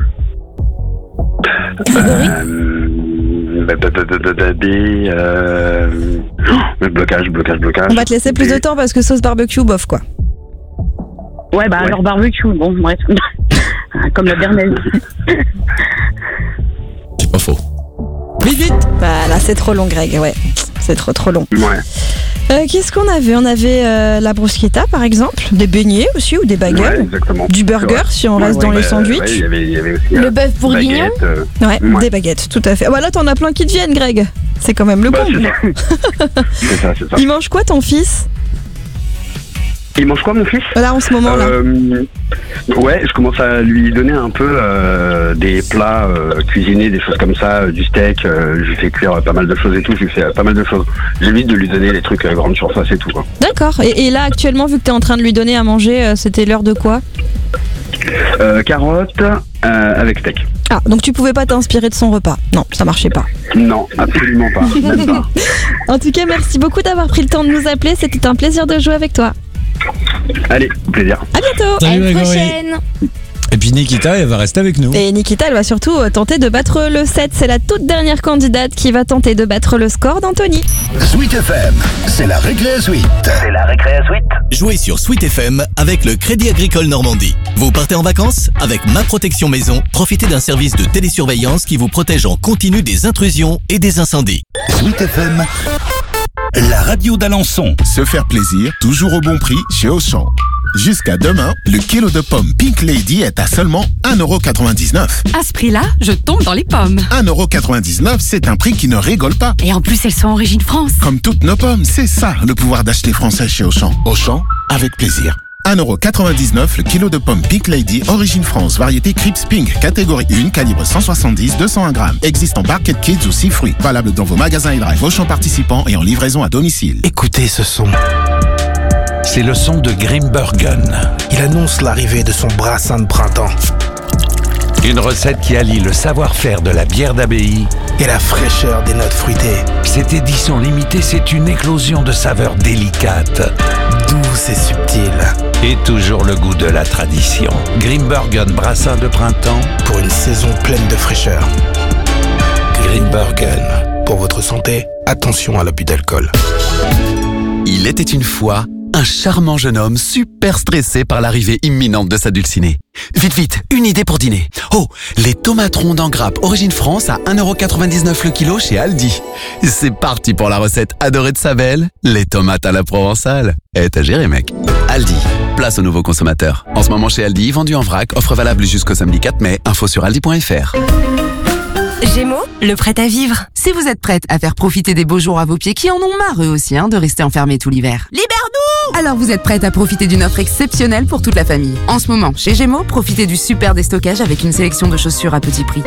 Euh, bah, bah, bah, bah, bah, bah, B, euh, oh, blocage, blocage, blocage. On va te laisser plus de temps parce que sauce barbecue, bof quoi. Ouais, bah Ouais. alors barbecue, bon, bref. Comme la Béarnaise. C'est pas faux. Vite, vite. Bah là, c'est trop long, Greg, ouais. C'est trop trop long. Ouais. Euh, Qu'est-ce qu'on avait? On avait euh, la bruschetta par exemple, des beignets aussi ou des baguettes, Ouais, exactement. du burger Ouais. si on Ouais, reste ouais, dans les bah, sandwichs. ouais, il y avait- il y avait aussi, Le euh, bœuf bourguignon. baguette, euh, Ouais, Ouais. des baguettes, tout à fait. Ah bah là, t'en as plein qui te viennent, Greg. C'est quand même le bah, comble. c'est ça. C'est ça, c'est ça. Il mange quoi ton fils? Il mange quoi, mon fils? Là, en ce moment là. Euh, ouais, je commence à lui donner un peu euh, des plats euh, cuisinés, des choses comme ça, euh, du steak. Euh, je lui fais cuire euh, pas mal de choses et tout. Je lui fais euh, pas mal de choses. J'évite de lui donner les trucs à grande surface et tout. Quoi. D'accord. Et, et là, actuellement, vu que t'es en train de lui donner à manger, euh, c'était l'heure de quoi? Euh, carottes euh, avec steak. Ah, donc tu pouvais pas t'inspirer de son repas? Non, ça marchait pas. Non, absolument pas. Même pas. En tout cas, merci beaucoup d'avoir pris le temps de nous appeler. C'était un plaisir de jouer avec toi. Allez, plaisir. À bientôt. Salut, À la Grégory. prochaine. Et puis Nikita, elle va rester avec nous. Et Nikita, elle va surtout euh, tenter de battre le sept. C'est la toute dernière candidate qui va tenter de battre le score d'Anthony. Sweet F M, c'est la récré à Sweet. C'est la récré à Sweet. Jouez sur Sweet F M avec le Crédit Agricole Normandie. Vous partez en vacances? Avec Ma Protection Maison, profitez d'un service de télésurveillance qui vous protège en continu des intrusions et des incendies. Sweet F M, la radio d'Alençon. Se faire plaisir, toujours au bon prix chez Auchan. Jusqu'à demain, le kilo de pommes Pink Lady est à seulement un euro quatre-vingt-dix-neuf. À ce prix-là, je tombe dans les pommes. un euro quatre-vingt-dix-neuf, c'est un prix qui ne rigole pas. Et en plus, elles sont origine France. Comme toutes nos pommes, c'est ça le pouvoir d'acheter français chez Auchan. Auchan, avec plaisir. un euro quatre-vingt-dix-neuf le kilo de pommes Pink Lady, origine France, variété Crips Pink, catégorie un, calibre cent soixante-dix à deux cent un grammes. Existe en barquette kids ou six fruits. Valable dans vos magasins et drive Auchan participants et en livraison à domicile. Écoutez ce son. C'est le son de Grimbergen. Il annonce l'arrivée de son brassin de printemps. Une recette qui allie le savoir-faire de la bière d'abbaye et la fraîcheur des notes fruitées. Cette édition limitée, c'est une éclosion de saveurs délicates, douces et subtiles. Et toujours le goût de la tradition. Grimbergen brassin de printemps pour une saison pleine de fraîcheur. Grimbergen. Pour votre santé, attention à l'abus d'alcool. Il était une fois un charmant jeune homme super stressé par l'arrivée imminente de sa dulcinée. Vite, vite, une idée pour dîner. Oh, les tomates rondes en grappe origine France à un euro quatre-vingt-dix-neuf le kilo chez Aldi. C'est parti pour la recette adorée de sa belle, les tomates à la provençale. Eh, t'as géré, mec. Aldi, place aux nouveaux consommateurs. En ce moment chez Aldi, vendu en vrac, offre valable jusqu'au samedi quatre mai. Info sur aldi point f r. Gémeaux, le prêt à vivre. Si vous êtes prête à faire profiter des beaux jours à vos pieds qui en ont marre eux aussi hein, de rester enfermés tout l'hiver. Libère-nous! Alors vous êtes prête à profiter d'une offre exceptionnelle pour toute la famille. En ce moment, chez Gémeaux, profitez du super déstockage avec une sélection de chaussures à petit prix.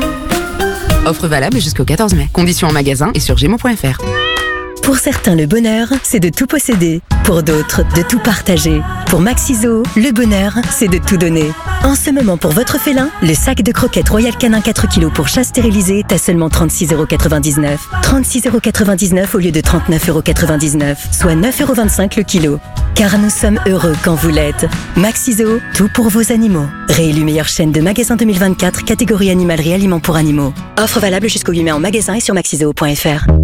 Offre valable jusqu'au quatorze mai. Conditions en magasin et sur gémeaux point f r. Pour certains, le bonheur, c'est de tout posséder. Pour d'autres, de tout partager. Pour Maxiso, le bonheur, c'est de tout donner. En ce moment, pour votre félin, le sac de croquettes Royal Canin quatre kilos pour chat stérilisé est à seulement trente-six euros quatre-vingt-dix-neuf. trente-six euros quatre-vingt-dix-neuf au lieu de trente-neuf euros quatre-vingt-dix-neuf, soit neuf euros vingt-cinq le kilo. Car nous sommes heureux quand vous l'êtes. Maxiso, tout pour vos animaux. Réélu meilleure chaîne de magasins deux mille vingt-quatre, catégorie animalerie aliments pour animaux. Offre valable jusqu'au huit mai en magasin et sur maxiso point f r.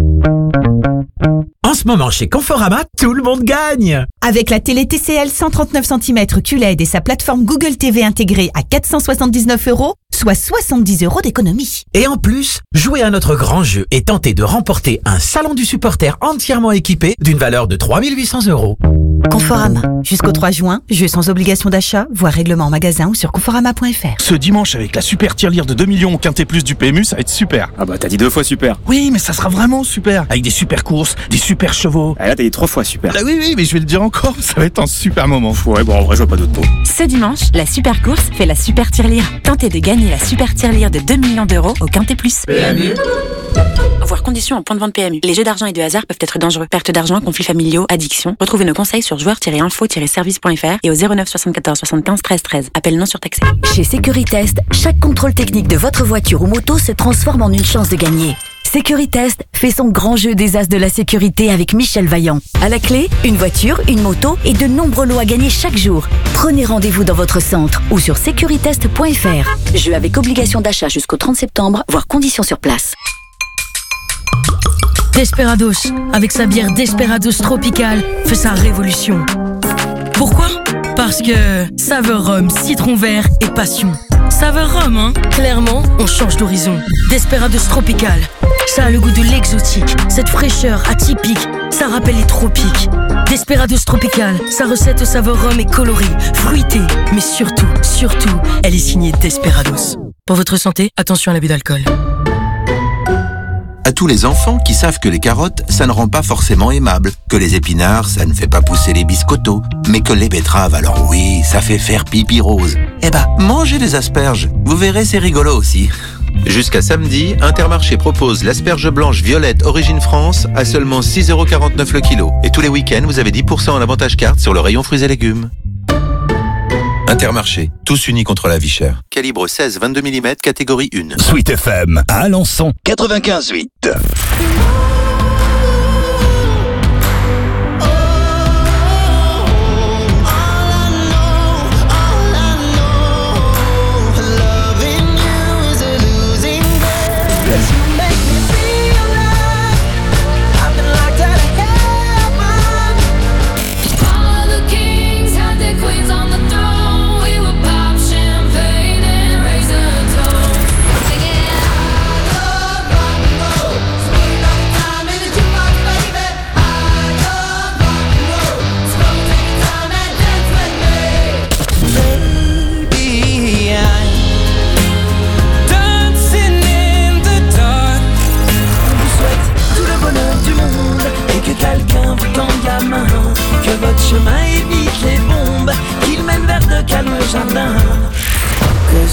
En ce moment, chez Conforama, tout le monde gagne! Avec la télé T C L cent trente-neuf centimètres Q L E D et sa plateforme Google T V intégrée à quatre cent soixante-dix-neuf euros, soit soixante-dix euros d'économie. Et en plus, jouez à notre grand jeu et tentez de remporter un salon du supporter entièrement équipé d'une valeur de trois mille huit cents euros. Conforama. Jusqu'au trois juin, jeu sans obligation d'achat, voire règlement en magasin ou sur conforama point f r. Ce dimanche, avec la super tirelire de deux millions au Quintet Plus du P M U, ça va être super. Ah bah t'as dit deux fois super. Oui, mais ça sera vraiment super. Avec des super courses, des super chevaux. Ah là t'as dit trois fois super. Ah oui, oui, mais je vais le dire encore, ça va être un super moment. Ouais, bon en vrai je vois pas d'autres mots. Ce dimanche, la super course fait la super tirelire. Tentez de gagner la super tirelire de deux millions d'euros au Quintet Plus. P M U. Voir conditions en point de vente P M U. Les jeux d'argent et de hasard peuvent être dangereux. Perte d'argent, conflits familiaux, addiction. Retrouvez nos conseils sur joueurs tiret info tiret service point f r et au zéro neuf soixante-quatorze soixante-quinze treize treize. Appel non surtaxé. Chez Securitest, chaque contrôle technique de votre voiture ou moto se transforme en une chance de gagner. Securitest fait son grand jeu des as de la sécurité avec Michel Vaillant. À la clé, une voiture, une moto et de nombreux lots à gagner chaque jour. Prenez rendez-vous dans votre centre ou sur securitest point f r. Jeu avec obligation d'achat jusqu'au trente septembre, voire conditions sur place. Desperados, avec sa bière Desperados Tropical, fait sa révolution. Pourquoi ? Parce que saveur rhum, citron vert et passion. Saveur rhum, hein ? Clairement, on change d'horizon. Desperados Tropical, ça a le goût de l'exotique. Cette fraîcheur atypique, ça rappelle les tropiques. Desperados Tropical, sa recette saveur rhum est colorée, fruitée, mais surtout, surtout, elle est signée Desperados. Pour votre santé, attention à l'abus d'alcool. À tous les enfants qui savent que les carottes, ça ne rend pas forcément aimable, que les épinards, ça ne fait pas pousser les biscottos, mais que les betteraves, alors oui, ça fait faire pipi rose. Eh ben, mangez des asperges, vous verrez, c'est rigolo aussi. Jusqu'à samedi, Intermarché propose l'asperge blanche violette Origine France à seulement six euros quarante-neuf le kilo. Et tous les week-ends, vous avez dix pour cent en avantage carte sur le rayon fruits et légumes. Intermarché, tous unis contre la vie chère. Calibre seize à vingt-deux millimètres, catégorie un. Sweet F M, à Alençon, quatre-vingt-quinze virgule huit.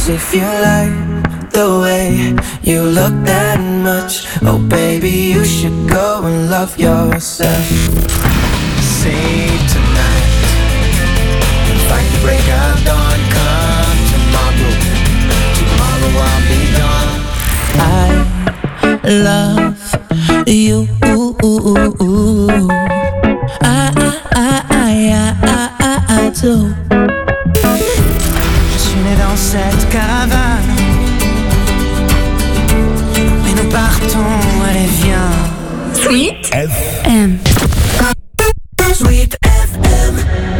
Cause if you like the way you look that much, oh baby, you should go and love yourself. Save tonight, fight the break of dawn. Come tomorrow, tomorrow I'll be gone. I love you. I, I, I, I, I, I, I do. Je suis né dans cette caravane, mais nous partons, allez viens. Sweet F M. Sweet F M.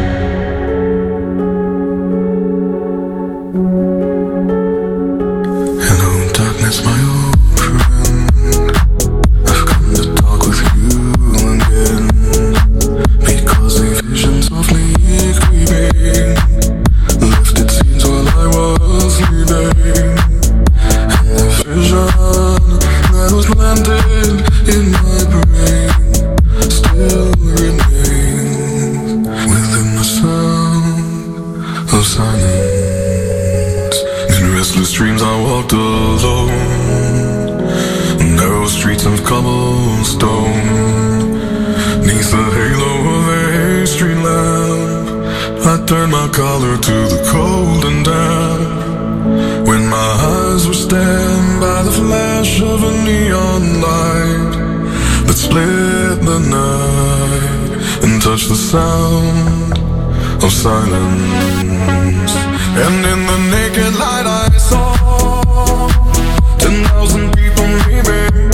Hello darkness, my old friend. I've come to talk with you again, because the visions of me creeping lifted scenes while I was sleeping, and the vision that was landed in my brain still remains within the sound of silence. In restless dreams I walked alone, narrow streets of cobblestone, neath the halo of a street lamp, I turned my collar to the cold and damp, when my eyes were stabbed by the flash of a neon light that split the night and touched the sound of silence. And in the naked light I saw ten thousand people maybe,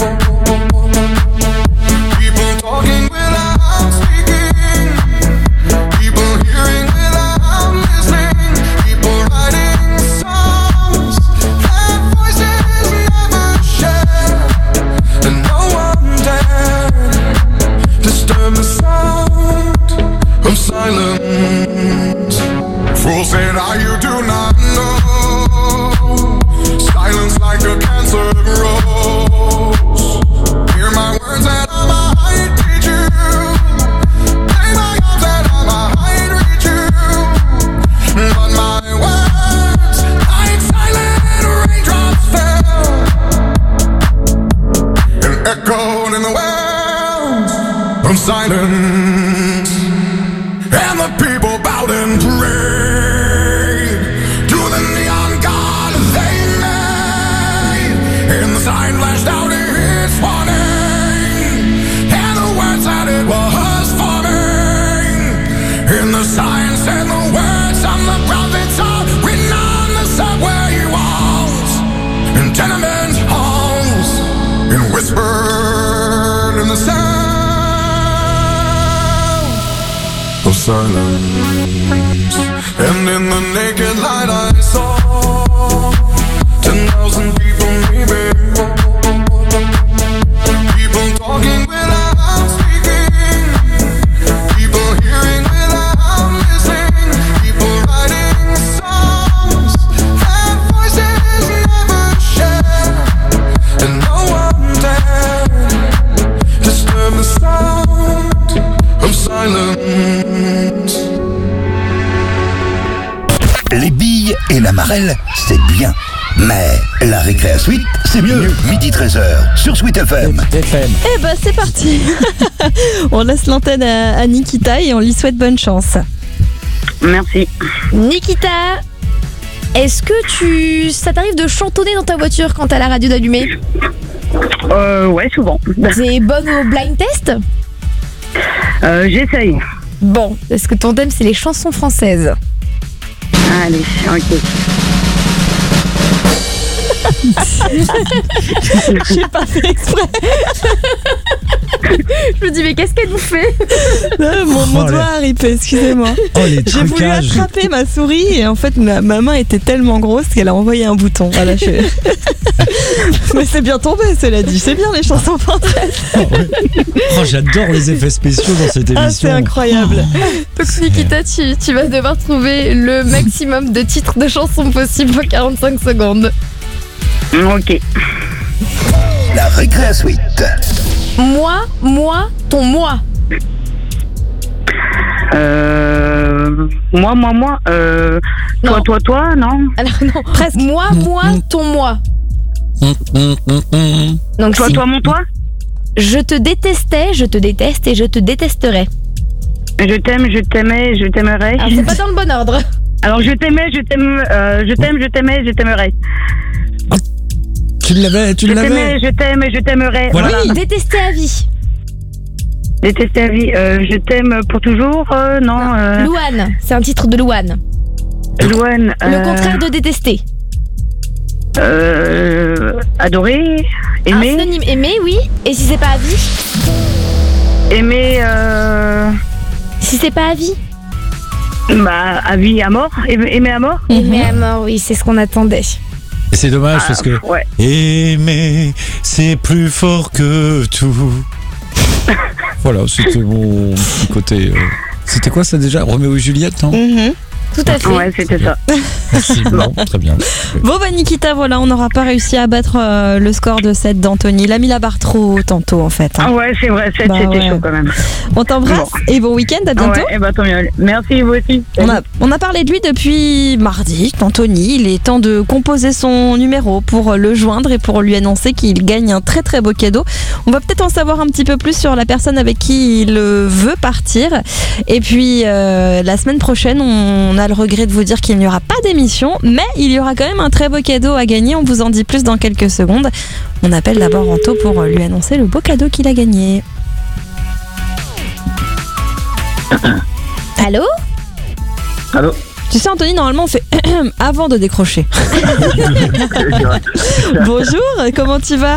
people talking without speaking, people hearing without listening, people writing songs that voices never share, and no one dared disturb the sound of silence. Fools said, "Ah, you do not know, silence like a cancer grows. Hear my words that I might teach you, play my arms that I might reach you, but my words like silent raindrops fell and echoed in the wells of silence, and the people bowed and prayed to the neon god they made, and the sign flashed out its warning, and the words that it was forming, and the sign said the words on the prophets are written on the subway walls and tenement halls, and whispered in the sound of silence. And in the naked light I saw ten thousand people maybe, people talking without speaking, people hearing without listening, people writing songs that voices never share, and no one dared disturb the sound of silence. Les billes et la marelle, c'est bien. Mais la récré suite, c'est mieux. Midi treize heures sur Sweet F M. Eh ben c'est parti. On laisse l'antenne à, à Nikita et on lui souhaite bonne chance. Merci. Nikita, est-ce que tu, ça t'arrive de chantonner dans ta voiture quand t'as la radio d'allumée? Euh, ouais, souvent. T'es bonne au blind test? Euh, j'essaye. Bon, est-ce que ton thème c'est les chansons françaises? Allez, ok. J'ai pas fait exprès. Je me dis mais qu'est-ce qu'elle nous fait? Non, mon, mon Oh, doigt a ripé, excusez-moi. Oh, les J'ai voulu trucages. attraper ma souris et en fait ma, ma main était tellement grosse qu'elle a envoyé un bouton. Voilà, je... Mais c'est bien tombé, cela dit. C'est bien les chansons françaises. Oh, j'adore les effets spéciaux dans cette émission. Ah, c'est incroyable. Donc Nikita, tu, tu vas devoir trouver le maximum de titres de chansons possibles en quarante-cinq secondes. Ok. La récré suite. Moi, moi, ton moi. Euh... Euh, moi, moi, moi. Euh, toi, toi, toi, non. Alors non, presque. Moi, moi, ton moi. Donc toi, si- toi, mon toi. Je te détestais, je te déteste et je te détesterai. Je t'aime, je t'aimais, je t'aimerais. Alors c'est pas dans le bon ordre. Alors je t'aimais, je t'aime, euh, je t'aime, je t'aimais, je t'aimerais. Tu l'avais, tu Je l'avais. t'aimais, je t'aime et je t'aimerais. Voilà. Voilà. Oui, détester à vie. Détester la vie. Euh, je t'aime pour toujours. Euh, non. Euh, Louane, c'est un titre de Louane. Louane. Le euh, contraire de détester. Euh, adorer, aimer. Un synonyme aimer, oui. Et si c'est pas à vie? Aimer. Euh, Si c'est pas à vie? bah, à vie, à mort. Aimer aimer à mort. Aimer à mort, oui, c'est ce qu'on attendait. Et c'est dommage Ah, parce que ouais. aimer, c'est plus fort que tout. Voilà, c'était mon petit côté. euh, C'était quoi ça déjà? Roméo et Juliette, non? Tout à fait. Ouais, c'était ça. Merci, bon, très bien. Bon bah Nikita, voilà, on n'aura pas réussi à battre euh, le score de sept d'Anthony. Il a mis la barre trop haut tantôt en fait. hein. Ah ouais, c'est vrai, sept, Bah c'était ouais. chaud quand même. On t'embrasse et bon week-end, à bientôt. Ouais, et bah tant mieux. Merci, vous aussi. On a, on a parlé de lui depuis mardi, Anthony. Il est temps de composer son numéro pour le joindre et pour lui annoncer qu'il gagne un très très beau cadeau. On va peut-être en savoir un petit peu plus sur la personne avec qui il euh, veut partir. Et puis euh, la semaine prochaine, on a le regret de vous dire qu'il n'y aura pas d'émission, mais il y aura quand même un très beau cadeau à gagner. On vous en dit plus dans quelques secondes. On appelle d'abord Anto pour lui annoncer le beau cadeau qu'il a gagné. Allô? Allô? Tu sais Anthony, normalement on fait avant de décrocher. Bonjour, comment tu vas?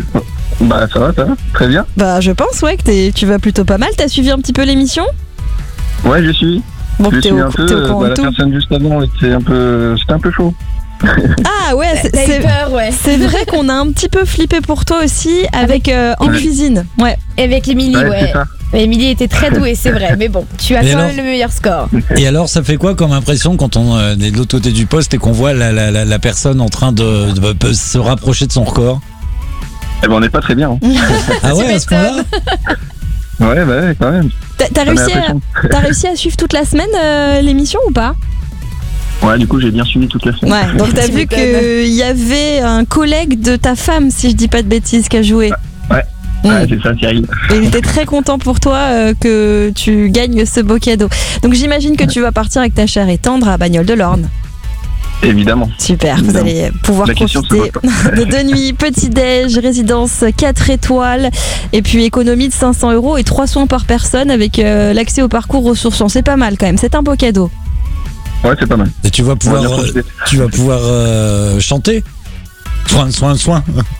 Bah ça va, ça va, très bien. Bah je pense ouais que t'es- tu vas plutôt pas mal. T'as suivi un petit peu l'émission? Ouais, je suis. Bon, je t'es suis au- un peu. t'es au euh, courant bah, de la tout. personne juste avant, c'était un peu, c'était un peu chaud. Ah ouais, c'est- T'as eu c'est peur, ouais. c'est vrai qu'on a un petit peu flippé pour toi aussi avec euh, en Ouais. cuisine. Ouais. Et avec Émilie, Ouais, ouais. c'est ça. Mais Émilie était très douée, c'est vrai. Mais bon, tu as Et quand alors même le meilleur score. Et alors, ça fait quoi comme impression quand on euh, est de l'autre côté du poste et qu'on voit la, la, la, la personne en train de, de- de se rapprocher de son record? Eh ben on n'est pas très bien. Hein. Ah ouais, à ce point-là? Ouais, bah ouais, quand même. T'as t'as Ça met réussi, la à, pression. t'as réussi à suivre toute la semaine euh, l'émission ou pas? Ouais, du coup j'ai bien suivi toute la semaine. Ouais. Donc t'as Tu vu m'étonnes. qu'il y avait un collègue de ta femme, si je dis pas de bêtises, qui a joué. Ouais. Mm. Ouais, c'est ça, Cyril. Et il était très content pour toi euh, que tu gagnes ce beau cadeau. Donc j'imagine que tu vas partir avec ta chère et tendre à Bagnoles de l'Orne. Évidemment. Super, vous Évidemment. allez pouvoir La question se profiter pose de deux nuits, petit-déj, résidence quatre étoiles, et puis économie de cinq cents euros et trois soins par personne avec euh, l'accès au parcours ressourçant. C'est pas mal quand même, c'est un beau cadeau. Ouais, c'est pas mal. Et tu vas pouvoir, On va bien euh, profiter. tu vas pouvoir euh, chanter. Soin, soin, soin.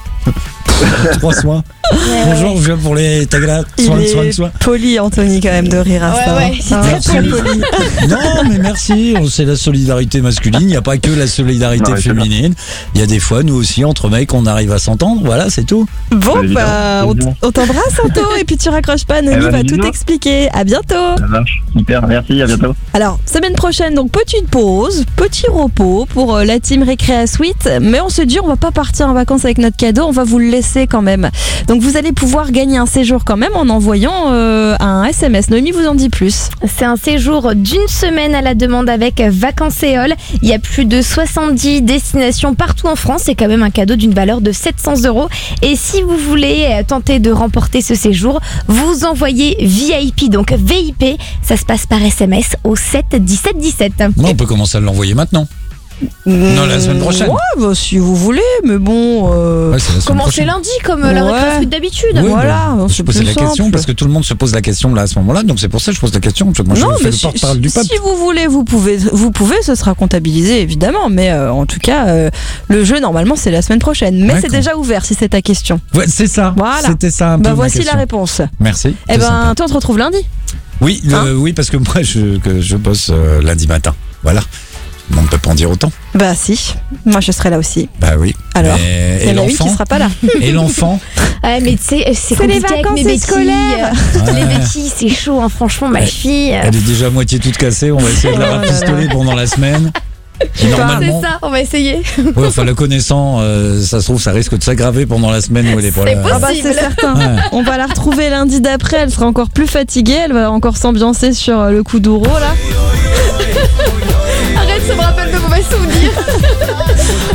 Trois soins. Bonjour, je viens pour les tagalas. Soin, Il soin, est soin. poli, Anthony, quand même, de rire à Ouais, ça. ouais, c'est Hein. très Merci. poli. Non, mais merci. C'est la solidarité masculine. Il n'y a pas que la solidarité Non, ouais, c'est féminine. Il y a des fois, nous aussi, entre mecs, on arrive à s'entendre. Voilà, c'est tout. Bon, Évidemment, bah, on, t- évidemment. on t'embrasse, Anto, et puis tu raccroches pas, Noémie Eh ben, va tout bisous. expliquer. À bientôt. Ça marche. Super, merci, à bientôt. Alors, semaine prochaine, donc petite pause, petit repos pour euh, la team Récréa Suite. Mais on se dit, on va pas partir en vacances avec notre cadeau, on va vous le laisser quand même. Donc, vous allez pouvoir gagner un séjour quand même en envoyant euh, un S M S. Noémie vous en dit plus. C'est un séjour d'une semaine à la demande avec Vacances Éole. Il y a plus de soixante-dix destinations partout en France. C'est quand même un cadeau d'une valeur de sept cents euros. Et si vous voulez euh, tenter de remporter ce séjour, vous envoyez V I P, donc V I P. Ça se passe par S M S au sept dix-sept dix-sept. Non, on peut commencer à l'envoyer maintenant. Non, la semaine prochaine. Ouais, bah, si vous voulez, mais bon. euh, Ouais, c'est la semaine Commencez prochaine. lundi comme euh, la Ouais. Récréa Suite d'habitude. Oui, voilà, bon, c'est je posais plus la question simple. parce que tout le monde se pose la question là à ce moment-là, donc c'est pour ça que je pose la question. Moi, non, je fais mais le si, porte-parole du peuple. si vous voulez, vous pouvez, vous pouvez, ce sera comptabilisé évidemment, mais euh, en tout cas, euh, le jeu normalement c'est la semaine prochaine. Mais D'accord. c'est déjà ouvert si c'est ta question. Ouais, c'est ça. Voilà. C'était ça un peu Bah ma voici question. la réponse. Merci. Eh c'est ben, sympa. toi on se retrouve lundi. Oui, le- Hein oui, parce que moi je, que je bosse euh, lundi matin. Voilà. On ne peut pas en dire autant. Bah si, moi je serai là aussi. Bah oui. Alors, Mais- il y et en a une qui l'enfant sera pas là. Et l'enfant Ouais, mais tu sais, c'est C'est les compliqué avec vacances mes béquilles. scolaires. Les Ouais. béquilles, c'est chaud, hein, franchement, ma Ouais. fille. euh, Elle est déjà à moitié toute cassée. On va essayer de la Oh là là. rafistoler pendant la semaine. Et C'est normalement, ça, on va essayer. ouais, enfin, le connaissant, euh, ça se trouve, ça risque de s'aggraver pendant la semaine où elle est pas C'est là. Ah bah c'est certain. Ouais. On va la retrouver lundi d'après. Elle sera encore plus fatiguée. Elle va encore s'ambiancer sur euh, le coup d'ouro là.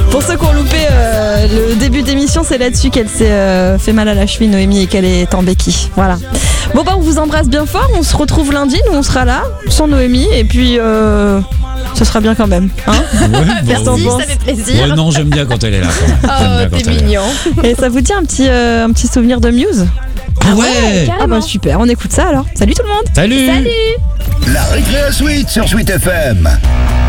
Pour ceux qui ont loupé euh, le début d'émission, c'est là-dessus qu'elle s'est euh, fait mal à la cheville, Noémie, et qu'elle est en béquille. Voilà. Bon bah on vous embrasse bien fort, on se retrouve lundi, nous on sera là, sans Noémie, et puis euh, ce sera bien quand même. Hein Ouais, Merci, bon, ça fait plaisir. ouais, non, j'aime bien quand elle est là. quand même. J'aime Oh, bien quand t'es elle est là. mignon. Et ça vous dit un petit, euh, un petit souvenir de Muse? Ah ouais, Ah bah super, on écoute ça alors. Salut tout le monde. Salut. Salut. La Récréa Suite sur Suite F M.